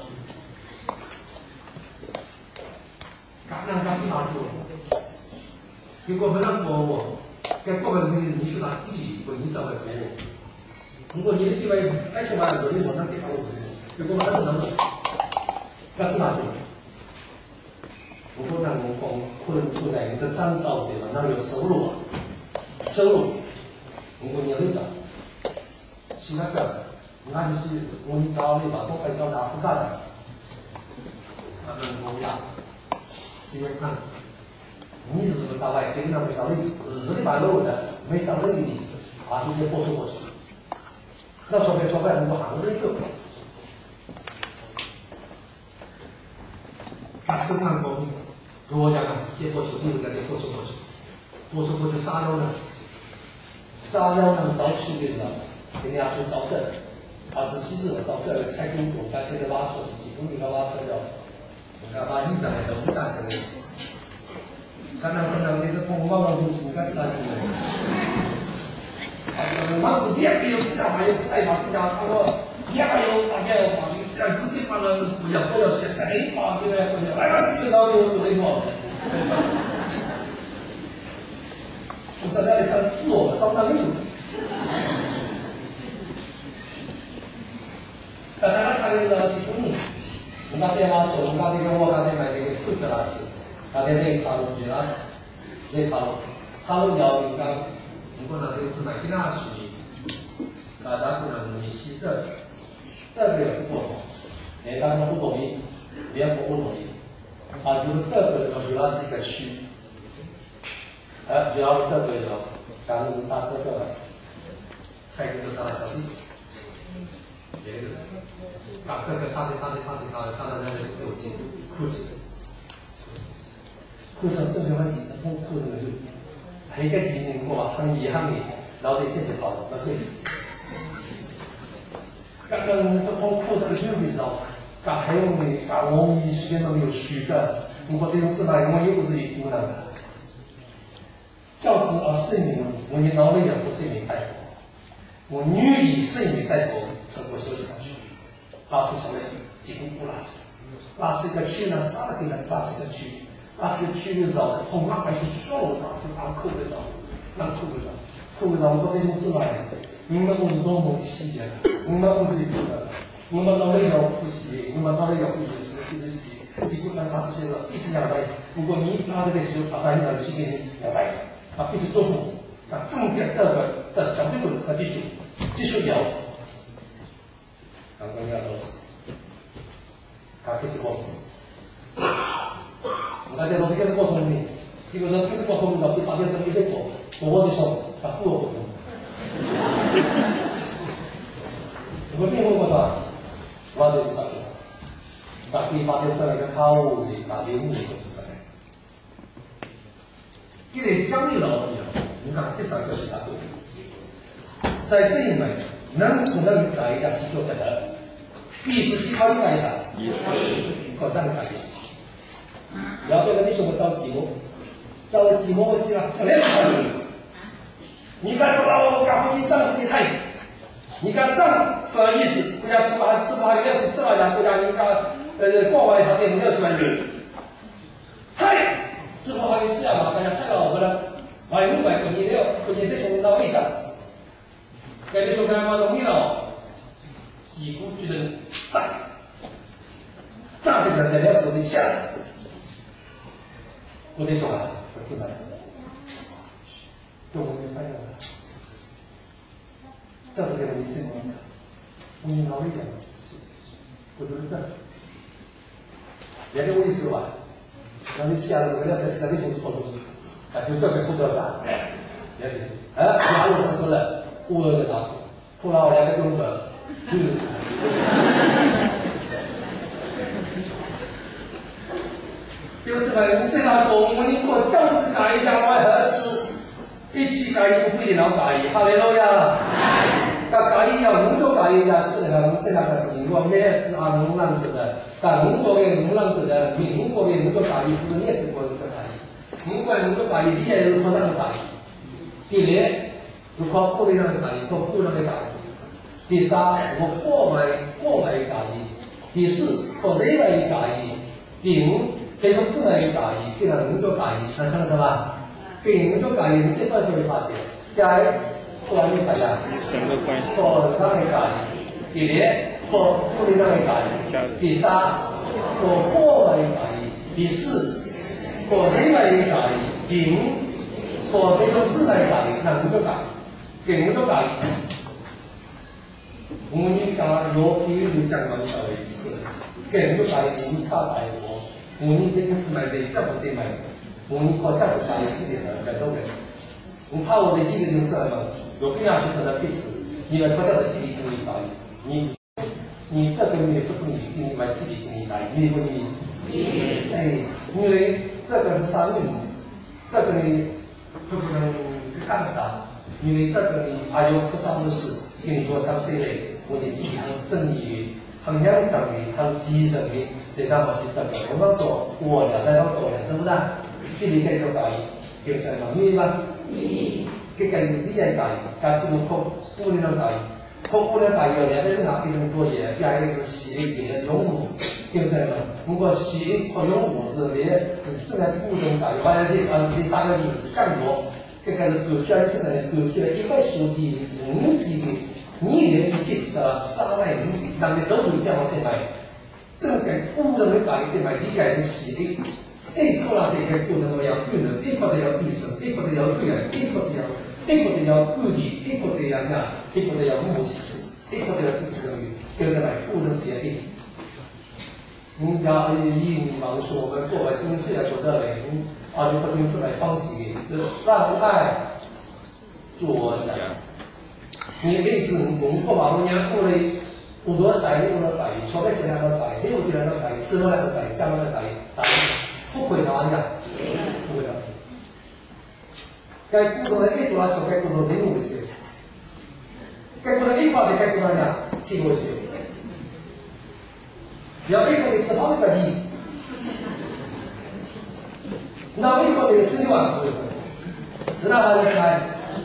刚刚刚是哪做？结果不让过我，该过来的你去哪地，我你找来过我。如果你的地位还是完了，你我那地方我结果还是能，那是哪做？不过呢，我讲可能住在这漳州对吧？那有收入啊，收入。如果你会找，其他这，那就是我你找你把都会找大富大的，那么我呀，是为看，你是不是到外跟他没找你，日里八路的没找到你，啊，直接拨出过去。那说白说白，我喊我这个，他吃饭过命。我讲啊，接过去，第二个就拨出过去，拨出过去沙雕呢，沙雕呢早去的时候，人家说早的，啊，仔细子早的拆工作，他现在挖车是几公里个挖车的，啊，把一整的都是干什么？刚才刚才那个通话公司，你看是哪里的？啊，王子店没有其他还有代码人家他说。也还有大概把你现实的话呢，不要不要写财把这个不要，来了最少有这个，我在那里上自我上当命。那当然他那个几公里， 我大家嘛，从我这个我刚才买这个裤子拉吃，大家这卡路就拉吃，这卡路，卡路要你讲，如果那这个只买给哪属于，大家可能你是的，这个也是不同，哎，大家不同意，别人不同意，啊，就是这个主要是一个区，哎，主要这个要，刚刚是大这个，菜这个上来找地。别的，啊，这个他的他的他的他的他的那个有劲裤子，裤子这个问题，这裤裤子呢就还一个几年过很遗憾的，然后这些好的，那这些，刚刚这光裤子的有的时候，刚还有呢，刚我们时间上有虚的，如果这种自然我又不是一股呢，教子而圣明，我你脑里也不是没带过。我女以圣女带过成过修上去，拉是什么？几乎不拉是，拉是一个区呢，啥都可以来，拉是一个区，拉是一个区的时候，通拉还是说了打，就打扣的着，让扣的着，扣的着，我这种自然的，你们我是多么细节，你们我是一个的，我们脑里要复习，我们脑里要复习是复习，几乎让他这些了，一直要在，如果你拉这个时候把它要去给你要在，啊，必须做父母，啊，重点这个的绝对不是他继续。继续聊，刚刚要做什么？刚开始沟通，大家都是跟着沟通的，基本上是跟着沟通的，比八天生没结果，我的说，他负我沟通。我听说过的，我的打电话，打给八天生一个好的打电话的存在。因为江里老的呀，你看这三个是打对。在这一门能可能改一下是做的的，必须是靠改的，靠上改的。然后那个你说我着急么？着急么？我记了，这两个你敢说我敢回去丈夫的态度？你敢丈夫的意思？不要吃饭，吃饭要吃吃了呀，不然你敢呃过完一场店没有什么人。太，吃饭还没吃啊嘛？大家太老婆了，买五百块钱料，块钱再从到位上。在你说干嘛容易了？几乎就能炸，炸的人在那手里下来。我得说啊，我自白，跟我们分享了，这是给我们生活的，我们劳力的，是，我觉得，别的我也说吧，那你下来我们要在其他地方是好东西，啊，就这个负责吧，了解，哎，哪有什么做了？我的答复，后来我两个用的，嗯，有这个这个我们过教师改一下，我还是一起改一不一定能改，哈利路亚。那改一要农作改一下是那个这两个是民国咩是按农浪者的，但民国的农浪者的民国的农作改一不是咩子国农作改一，民国农作改一第二是靠那个改一，第二。如果过量的改易，或过量的改易。第三，我过买过买改易。第四，靠人为改易。第五，这种自然的改易，跟人做改易，产生了什么？跟人做改易，这块就会发现。第二，过完的改易，靠上的改易。第二，靠过量的改易。第三，靠过买改易。第四，靠人为改易。第五，靠这种自然的改易，人做改易。给我都改，我们讲罗皮就讲完了一次，给我改，我们他改我，我们这个是买的价值的买，我们靠价值改自己的改到的，我怕我的自己的是什么？有必要去可能必死，你们国家的自己正义改，你你这个你不正义，你买自己正义改，你不正义？哎，因为这个是商运，这个你都不能去看得到。因为这个你还有负伤的事，跟你做相对的，我的自己很正义的、很阳正的、很基层的，这张我是这个，我们做我了在那做的，是不是？这里给做改，给在哪？你吗？你，给给自己改，改是我靠不能改，靠不能改有两个是哪一种作业？第二个是写一点的用户，对不对嘛？如果写和用户是连是正在不能改，完了第三第三个是是降多。这个是过去二十年过去了一块书的五级的，你年纪开始到三万五级，那么都会这样的买， 正嘅古人嘅解定係理解嘅事理。A 確啦嘅古人我有對人 ，A 確地有必勝 ，A 確地有對人 ，A 確地有 A 確地有故意 ，A 確地有咩啊 ？A 確地有冇其次 ，A 確地有第四個語，叫做係古人寫的。人家以你嘛，說我們作為正確嘅覺得咧，啊，你特別是來方式嘅，讓愛作假。你可以只能過嘛，我講過嚟。有多晒，你有多大，錯嘅時間有多大，你有啲人多大，吃落來多大，賺落來大，大，富貴哪樣？富貴哪樣？該古人嘅一多啦，就該古人零回事。該古人一塊就該古人呀，聽回事。要一個你吃好個地，那一個你吃一碗回，知道嗎？你看，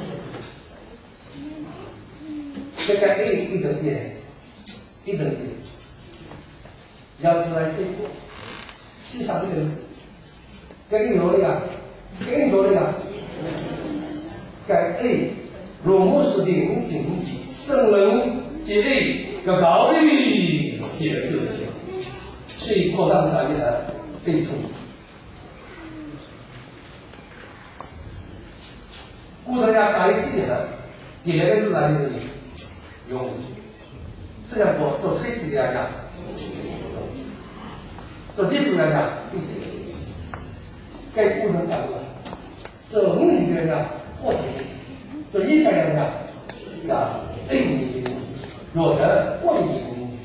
這個 A 一等點。一等一，要知道这个，世上这个人，该你努力啊，该你努力啊，该 A， 若莫是灵境体，圣人皆力，个高力皆得，所以扩张大家的悲痛。古人家改几点了，第二个是啥意思？用。新加坡做车子的来讲，做技术来讲，并且该古人讲的，做物理来讲，或者做医学来讲，叫内力，有的外力。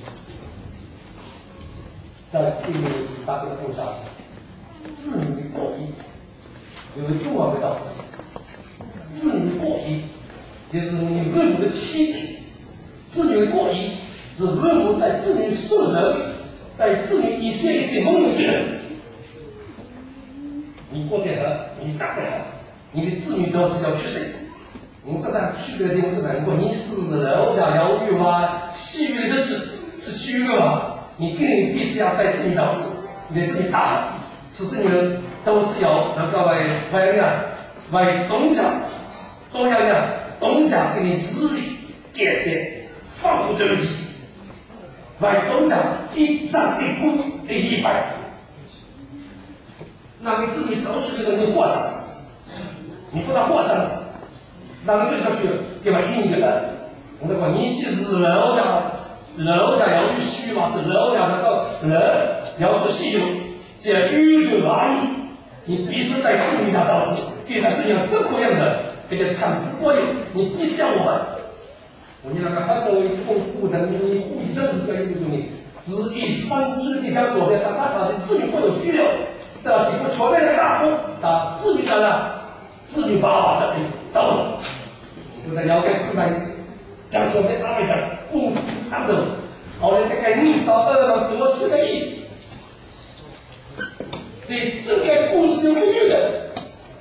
在对面是大个路上，自女过一，有重要的导致，自女过一，也是你父母的妻子，自女过一。是父母在子女受人，在子女一些一些某某的人，你过得好，你打得好，你的子女都是要出生。我们这上区别的地方是哪？如果你是老家要育啊，西域的日子是虚的嘛，你肯定必须要带子女到此，你的子女大好，使子女都是要那个为为呀为东家，东家呀东家给你势力建设防护对不起。为东家一战一孤一一败，那你自己走出去的你获胜，你负担获胜，那你走下去对吧？赢一个人，我说你是老家老家要有虚嘛，是老家那个人要是稀有，这雨流而已，你必须在子女家导致，给他这样这个样的这个产值过硬，你必须要我们。我你那个很多古古人，你古一的是个意思，你只以三尊的讲左边，他他他的子女会有需要，到几个全面的大户，他子女上了，子女爸爸的到了，我在了解自然讲左边，他们讲公司是安的，后来这个你找二万多四个亿，对这个公司有个月的，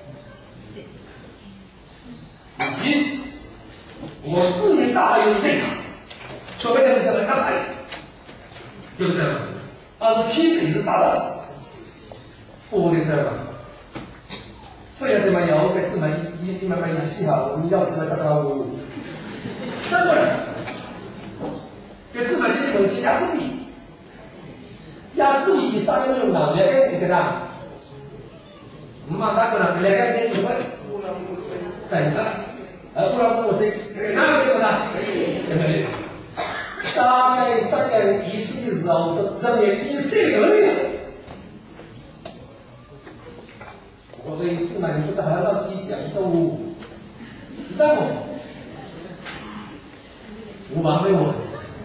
其我子女大还有这场，除非这个叫做安排，对不对嘛？而是妻子也是砸的，不会这样嘛？剩下的嘛要给自们一一慢慢一气哈，你要自们找到我，三个人给自们这些东西压制力，压制力三个人哪两个一个啦？嘛那个人两个人怎么？对吧？呃，不然跟我说，哪个这个呢？对不对？三个三个人一起的时候，都证明你是个人。我对一次嘛，你说这还要照自己讲，你说我，知道不？我完美我。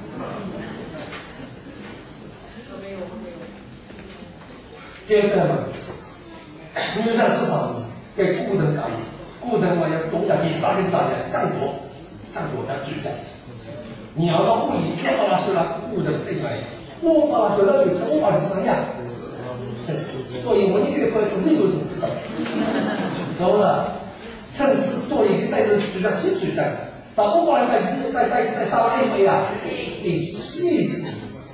第二个嘛，女生是法给古人讲。古人我要懂得第三个是啥呢？战国，战国要举战。你要到故里，我把它说了，古人对来，我把它说了有次，我把它什么样？政治，对，我一个说政治有什么知道？懂不懂？政治对，带着就像薪水战，但我把它带带带在沙湾里面啊，得细致，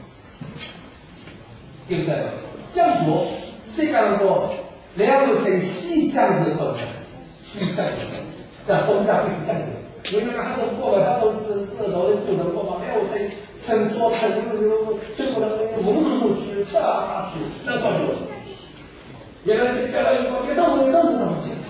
对不对？战国世界上个两个城西战是可能。西战，但东家必是战国， 你看他都过了，他都是这楼的不能过嘛，没有这乘坐乘有最后那个蒙住去吃啊去那过去，原来就叫他一个一动一动一动进，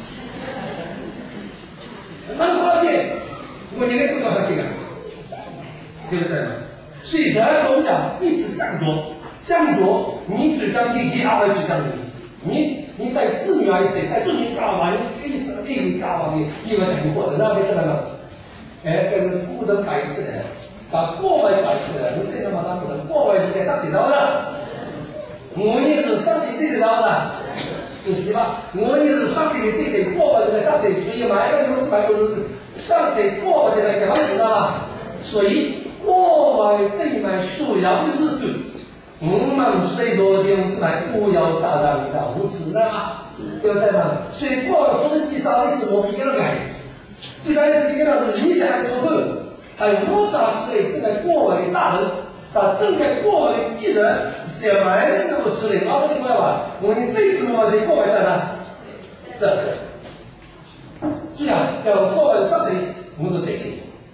蛮好见，我今天不搞他这个，对不对嘛？所以人龙讲一直降着，降着你主张你，你阿来主张你。你你在子女还是在子女教嘛？你意思你会教嘛？你因为你或者让你这个呢？哎，这是不能改出来，把过外改出来，你这个嘛，他不能过外是在上体道的，我也是上体这个道的，是是吧？我也是上体的这个过外是在上体，所以买个东西买都是上体过外的那个知道吧？所以过外对买需要的是对。我们虽说的是来不要扎上一道无耻的嘛，对不对嘛？所以过了不是第三的是我们一个人改，第三的是一个人是你的还不够，还我扎起来这个过来的大人，他正在过来的继承是什么来的这个吃的，啊不另外吧，我们最什么的过来在哪？对，这样要过来上头，我是这些，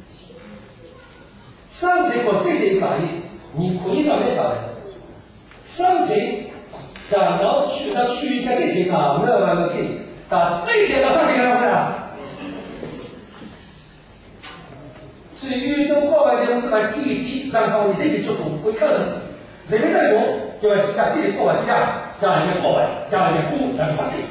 上头我这些改，你可以找这改。上体讲到去到去一个这体啊，没有那个体，啊，这体到上体干嘛？所以宇宙过来的东西来地地上方的这个祝福会可能，人们在说，因为下这里过来这样，加一个过来，加一个鼓，然后上体。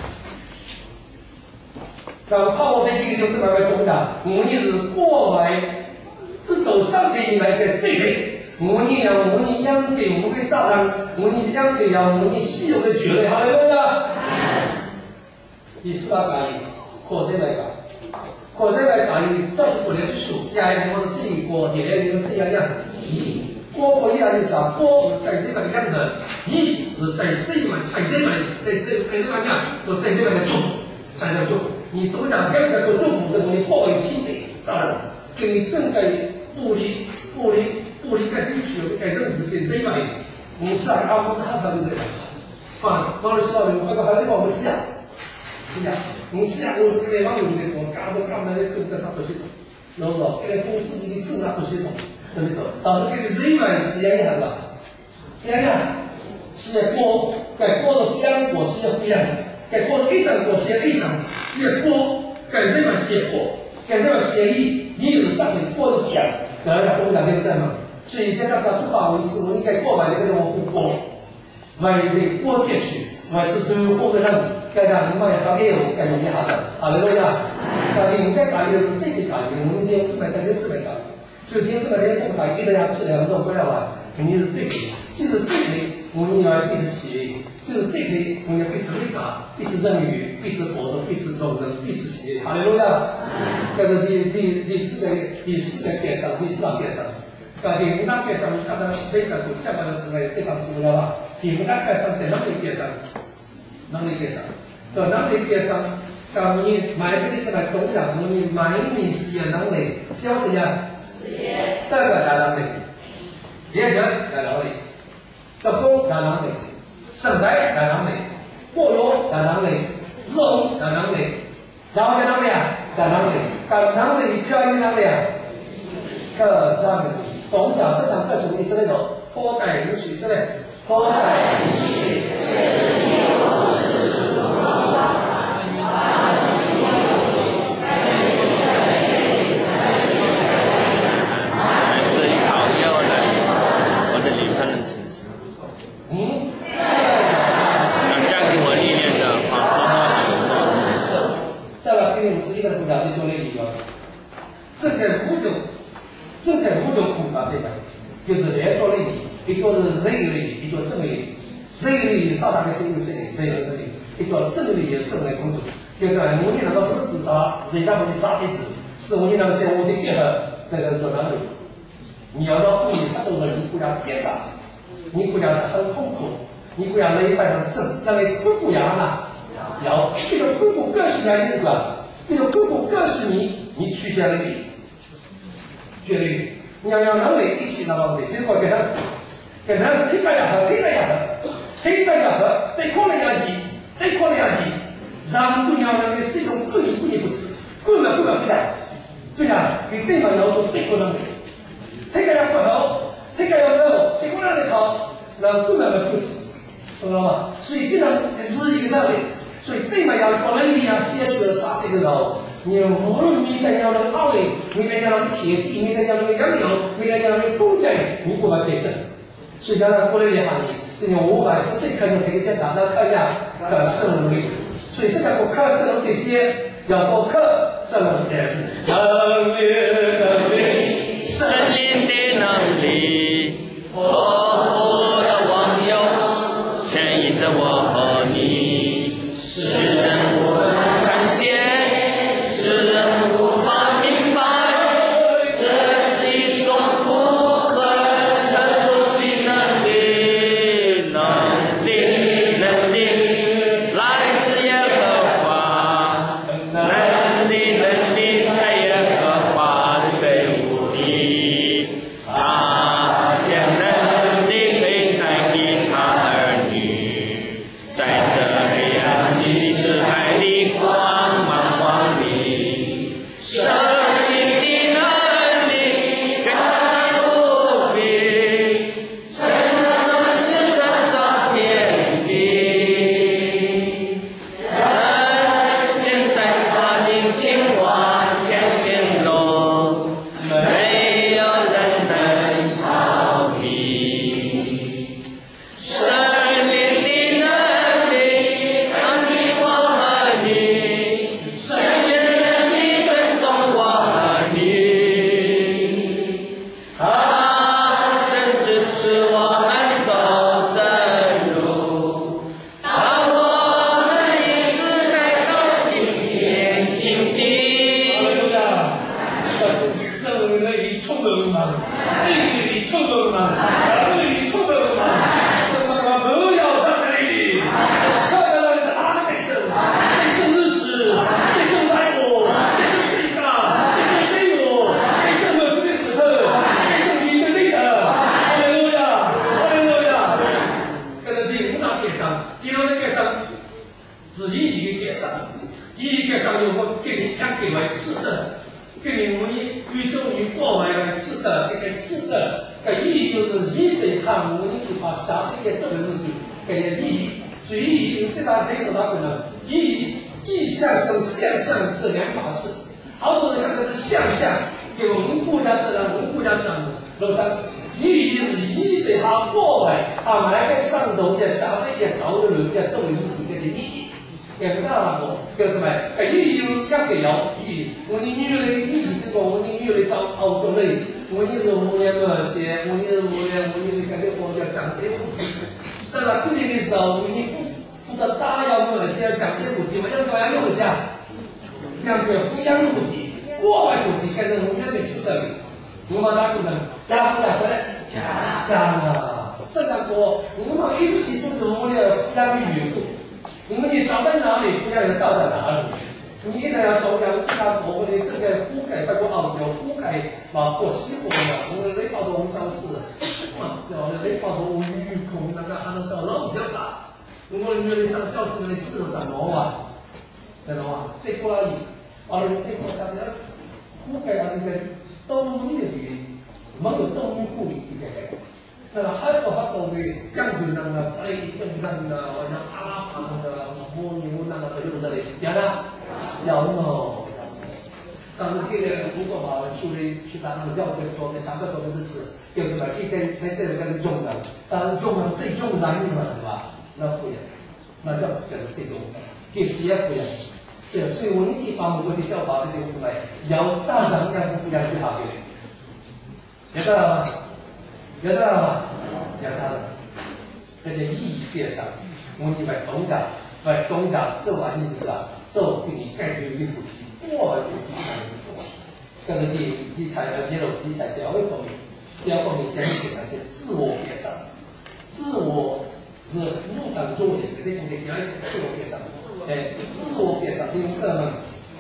那泡沫在这个就是慢慢懂的，我们是过来，这都上体里面的这体。我们要我们养给我们的家长，我们养给要我们稀有的绝对，好了没有？第四大讲义，可谁来讲？可谁来讲义？照着过来去数，也係我哋適應過，也係是一樣。過過一樣嘅啥？過是第四個樣的，一是第四個第四個第四第四個樣，就第四個嘅祝福，大家祝福。你懂得這樣嘅祝福是我哋過為體制，咋的？給你正嘅不離不離。不离开地区，改正是给谁买？我们是啊，阿不是汉方的人，啊，往了西澳，那个还得往我们吃呀，是呀，我们吃呀，我这个往有的多，干都干不来，跟个啥不系统，然后给来公司这个质量不系统，对不对？但是给谁买实验一下吧，实验呀，实验过，改过的实验过，实验不一样，改过的 A 上过，实验 A 上，实验过，改谁买实验过，改谁买实验一，一有账的过的不一样，然后要共享这个在嘛。所以这个在不法为师，我应该过来这个我不过，为的过进去，我是对后的人，该让你们他给我该用一下子，好了对呀？那你应该搞的是这个搞的，我们点这么干，点这么干，所以点这么点这么干，一定要吃两种不要玩，肯定是这个，就是这个我们要必须学，就是这个我们必须会搞，必须人语，必须活动，必须动人，必须学，好了对呀？这是第第第四个第四个电商，第四大电商。啊，第五大电商，看到那个都讲到了之外，这方是不了吧？第五大电商在哪里电商？哪里电商？到哪里电商？到你买个的是来东阳，你买你事业能力，小事业，事业，代表大能力，业人大能力，职工大能力，生财大能力，货用大能力，自用大能力，然后在哪里啊？大能力，搞能力教育能力啊，这三个。东阳市场各省的是那种脱改允许之类，脱改允许， 是考验我的我的理科能成绩。 嗯， 能降低我历练的方式吗？ 对吧？给你们自己的国家是做的理由，这个五种。这个五种空法对吧？就是两种类比，一个是人类，一个正类。人类上大的定义是人类的类，一个正类生来工作。就是我们那个是自杀，人家不是扎辈子，是我们那个是我的结合这个做哪里？你要到后面，他都说你国家结扎，你国家是很痛苦，你国家累半上生，那个硅谷牙呢？要这个硅谷各十年这个，这个硅谷各十年你取消了你。绝对，你要要能力一起拿到的，结果给他，给他推了下头，推了下头，推了下头，对抗了压级，对抗了压级，让姑娘们的是一种故意故意扶持，根本不敢回答， 所以啊，佢對埋有個對個能力，這個要混合，這個要混合，這個讓你炒，那根本沒出息，懂了嗎？所以這樣是一個道理。所以對埋要做能力啊，寫出了啥這個道，你無論你在要那個奧運，你在要那個鐵技，你在要那個楊柳，你在要那個公仔，你不會得勝。所以當然過來也行，這種五百不對，可能這個家長到看下，可勝利。所以現在我看勝利這些。要多克聖靈的能力，能力， 聖靈的能力，呵護的網友，牽引着我和你，使人無能看見，使人無法明白，這是一種不可測度的能力，能力，能力，來自耶和華。能力，能力，在耶和華的隊伍裡，他將能力分開給他兒女，在這黑暗的世海裡光芒光明，聖靈的能力更大無比，神能使創造天地。情往前行路，沒有人能逃避。聖靈的能力扛起我和你，聖靈的能力震動我和你，它正支持我們走正路，把我們一直帶到新天新地。 聖靈裏充滿嘛，地裏充滿嘛，海裏充滿嘛，聖媽媽不要上那裡，看到那個大的神，那是日子，那是愛我，那是誰大，那是誰我，那是我這個時候，那是你的這個，哈利路亞，哈利路亞，跟着第五大階上，第六大階上是意義的階上，意義階上有我給你講給為次的。跟你无意宇宙与过外的吃的，这个吃的，个意义就是一对他无意的话，下的个这个是个意义，所以意义这大对手他可能意义意象跟象象是两码事，好多人想的是象象，给我们国家自然，我们国家自然楼上意义是一对他过外，他买个上头的下的个早的人的这个是一个的意义。也不大个，叫什么？个意义有一个要意义。我哋女的意义这个，我哋女的找澳洲的，我哋是无聊么些，我哋是无聊，我哋是感觉我要讲这个问题。当然，过年的时候，你负负责大要么些讲这个问题嘛，要怎样用讲？两个抚养问题，国外问题，该是我们要吃的。我们那个人家不家回来？家家了，生产过，我们一起都是我的抚养的缘故。我们你长在哪里，抚养人到在哪里。你一定要懂得这个我们的这个覆盖，包括澳洲覆盖嘛，过西湖嘛，我们那包头红烧翅，嘛，叫那那包头鱼孔那个还能叫老表吧。我们原来上教子的字都怎么啊？知道吗？这过来，完了这过下面覆盖还是个动物的比，没有动物护理的个。那个很多很多的养殖那个非正常的，好像阿拉法那个蜗牛那个都有这里，有的，有么？但是这个如果把出来去打那个教会说的，上课说的是吃，有什么一根在这里跟是用的，但是用的最用燃的嘛，对吧？那不一样，那叫是跟这种跟实验不一样。是，所以我一般我们的教法的这个什么，要早上要不一样最好的，晓得了吗？晓得了吗？要早上，这些意义边上，我们来东家，来东家做完你知道，做给你改变的夫妻，多的夫妻才是多。跟着你你才要你楼你才教会方面，教方面讲的上就自我边上，自我是服务当中的那种的表演自我边上，哎，自我边上用这样，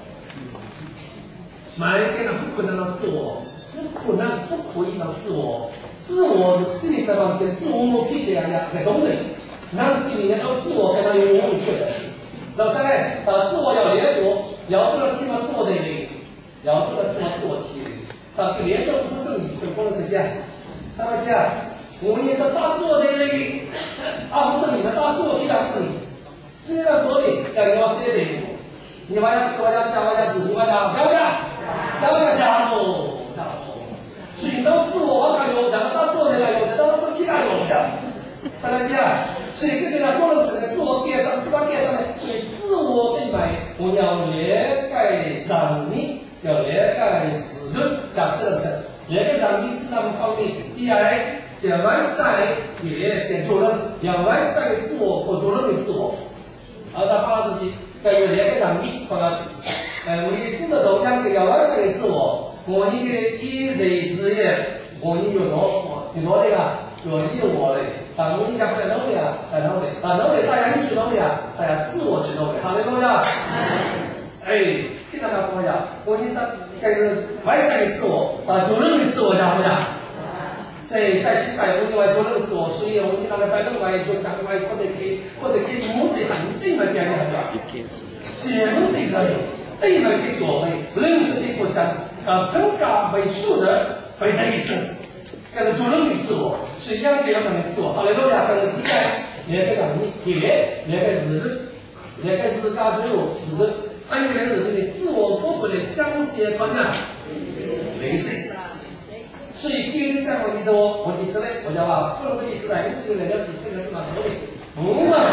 买给人不可能让自我。不可能，不可以让自我，自我是对你的方面，自我我批评人家很懂人，让对你要自我跟他有我有的。老三呢，啊，自我要了解，要不然听到自我的人， 要不能做自我提炼，他连着不出正义，跟功能实现。他们讲，我念的大自我的那个，啊不正义的大自我提炼不正义，这个道理要要写的。你往下吃，往下加，往下吃，你往下不要加，不要加加不，加不。所以到自我往下有，然后到自我的来有，然后正气来有的，大家讲。所以这个呢，功能整个自我改善，自我改善呢，所以自我对外，我要了解人民，要了解事论，加责任。了解人民自然方面，第二，就外在也讲做人，要外在自我和做人的自我，而他发自己，要了解人民方面是，呃，我们知道同样的要外在的自我，我们的一人之业，我们有多有多那个。有利我的，啊，我们讲不来努力啊，来努力，啊，努力大家一起努力啊，大家自我去努力，好的，兄弟啊，哎，跟大家说一下，我们的这个外在的自我，啊，主任的自我讲不讲？所以在期待我们外主任的自我，所以我们那个摆正外就讲出来，或者可或者可以目的很对门表现对吧？写目的是对门的作为，认识的不相，啊，更加为数的为内生。这个主人的自我，是养给人们的自我。好来，大家这个第二，两个人民，第二，两个日本，两个是家族日本，按这个日本的自我包括的彰显方向，类似。所以今天讲我们的问题是呢，我讲啊，不能问题是来，这个人家比这个是蛮多的，嗯嘛，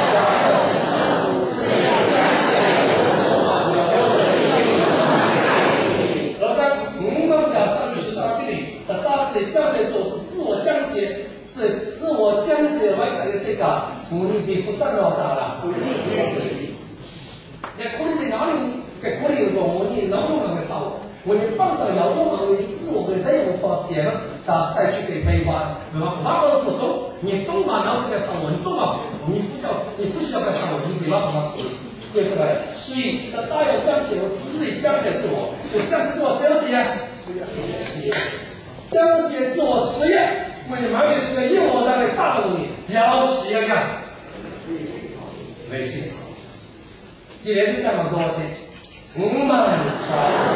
而在嗯嘛讲上去上去的。大致的彰显做自我彰显，这自我彰显外在的这个，我们的不上到啥了？那可能在哪里？在可能有个我们劳动人的跑，我们帮上劳动人的自我的内容保险了，到社区给陪伴，对吧？哪个是懂？你懂嘛？然后在跑，你懂嘛？你不晓，你不晓得跑，你对吧？什么？对不对？所以，那大要彰显自己彰显自我，所以彰显自我谁要实现？实验。彰显自我实验，为马尾实验业务单位大动力，要实验干，微信，一连就讲了多少天？五万场。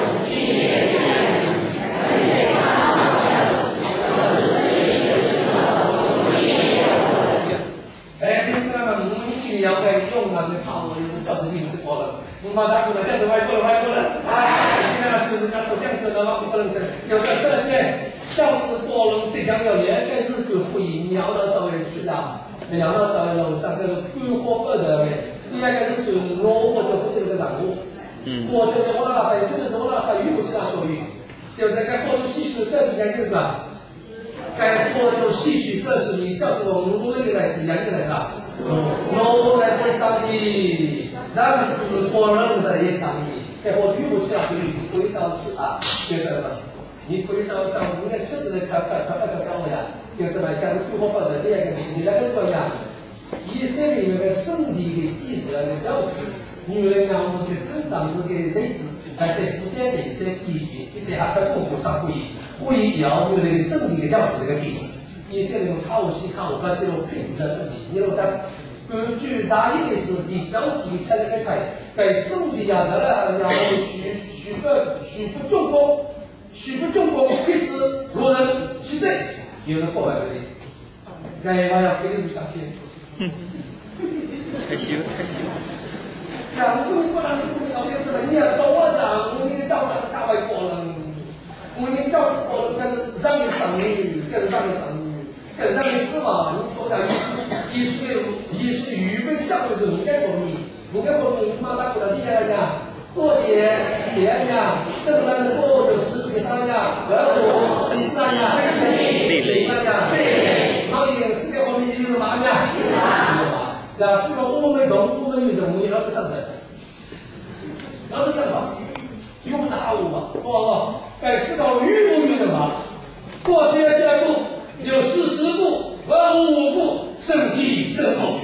哎，你知道吗？我们一要在用那个套路，照着历史过了。我们大部分这样子外国人，外国人，哎，你看是不是？他说这样子的话，不可能是有这这些。像是过龙浙江要原该是个会议，聊到作为吃啊，聊到作为楼上这个规划不的喂。第二个是就是我或者负责这个任务，嗯，或者是我那啥，就是我那啥语不是那属于，对不对？该过渡戏曲各是两个吧，该过渡戏曲各是你叫做我们那个来自两个来啥，我来自张的，让是过人的也张的，该过语不是那属于可以找吃啊，就是什么？你可以找找应该车子的开开开开开我呀，就是嘛，但是规划好的第二个是你那个说呀，以色列那个圣地的记者的教子，女人啊，我们是成长子的例子，在这不是那些必须，今天还在中国上会议，会议要有那个圣地的教子这个必须，以色列靠我西靠我，但是有必须的圣地，因为在根据大意的是比较级才这个才，在圣地呀，咱俩要许许个许不重工。许不中国开始罗人实在有人破坏的，哎，我要给你是感谢。 太羞太羞。 呀，我们不能是不能这么，你要懂我讲，我们的教长大外国人，我们的教长国人，但是让你生育，更让你生育，更让你知道，你多讲艺术，艺术的艺术预备教的时候，应该过你，应该过你妈妈过来厉害呀。过些别人家，更难过就是第三家，然后第四家，第四家，对，然后一个世界方面也有哪家？有啊，假设说我们懂，我们有人，我们老是上的，老是上吧，又不是好嘛，哦，该思考与不与什么？过些下一步有四十步，万五步，身体身后。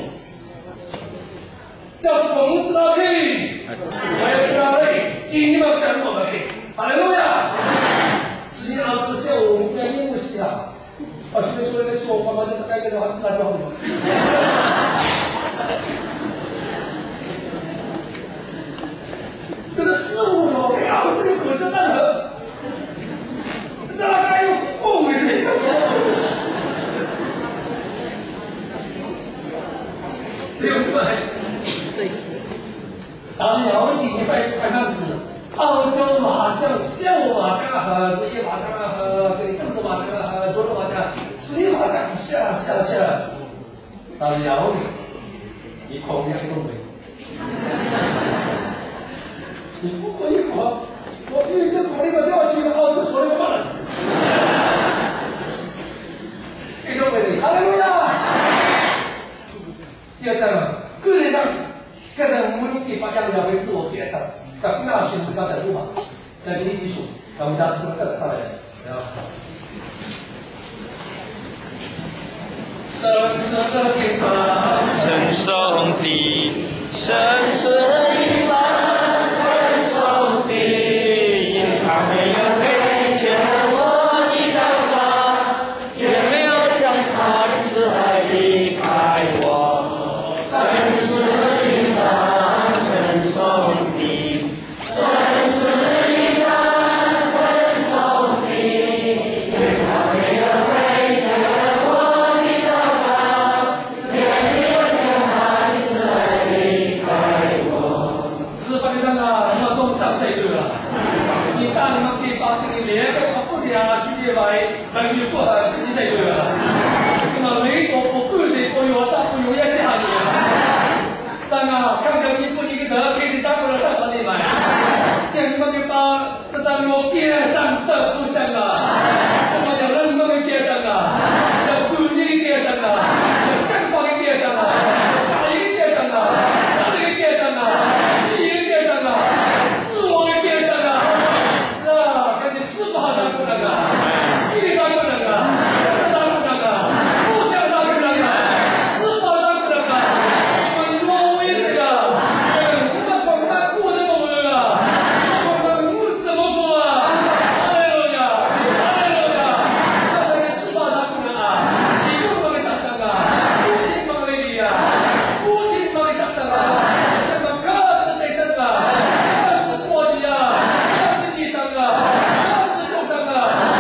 叫做我们知道可以，我也知道可以，今天嘛讲我们可以，哈利路亚。今天老子下午我们在英文系啊，我现在说那个说妈妈就是该这个孩子来教的。可是十五秒，哎呀，这个本身那对不对？但是有一点在看样子，澳洲麻将、下午麻将和职业麻将和对政治麻将和桌游麻将、职业麻将下下下，但是有你，你狂两都没。你不可以狂，我因为这狂那个掉去了，澳洲所有骂人。你都没的，哈利路亚。第二站嘛，个人上。个人我们给发奖要为自我解释，但不要寻思刚才路嘛，再给你基础，那我们家是这么跟上来的，啊。神圣的地方， 神圣的，神圣的地方，神圣的，因他没有推荐我的祷告，也没有将他的慈爱离开我，神圣的。 能越过呃实际这个，那么美国不够的不有，咱不有也是下年。三个看着你不一个得，给你当过了上场里买，现在你就把这张我边上的不上了，什么叫人工的边上了，要固定的边上了，要正方的边上了，大一的边上了，这个边上了，第一个边上了，自我的边上了，是啊，跟你四不好当不能啊。这当不能啊，这当不能啊，互相当不能啊，司法当不能啊，什么挪威是个，我们广泛过这么多啊，我们不怎么说啊，阿莱罗呀，阿莱罗呀，这这个司法当不能啊，几个帮你上上啊，不仅帮你呀，不仅帮你上上啊，这个各自得上啊，各自国际啊，各自地上啊，各自众生啊。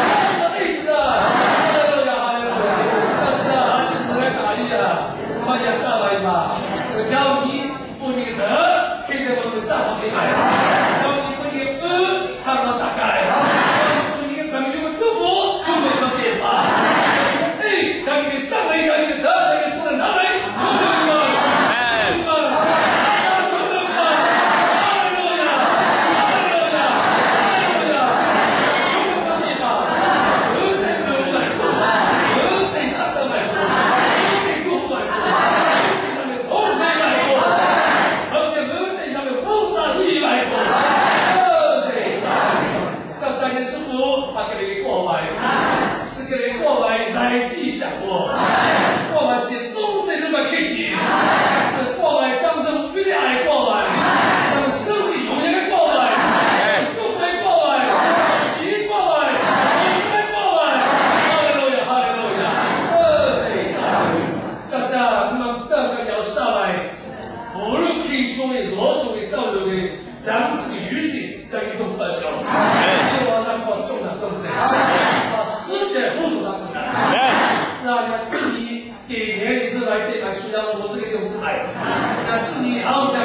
也上来嘛，只要你不那个德，这些我们上网给买；只要你不那个恩，他们打开；只要你不那个朋友的祝福，就没有变化。哎，让你赞美，让你德，让你说的拿来，出门嘛，出门嘛，出门嘛，阿门呀，阿门呀，阿门呀，出门嘛变化，恩得恩买过，恩得上得买过，恩得祝福买过。他给你过来，是给你过来在地想过，过来是东西那么客气，是过来当成比你爱过来，当身体有人过来，祝福过来，喜过来，喜过来，哈利路亚，哈利路亚，这是这这我们这个要上来，无论可以作为罗素的造流的将此语系这一种不朽。重的东西，他世界无数的困难，是啊，你自己给年龄是来对来需要我这个种子爱，那自己好。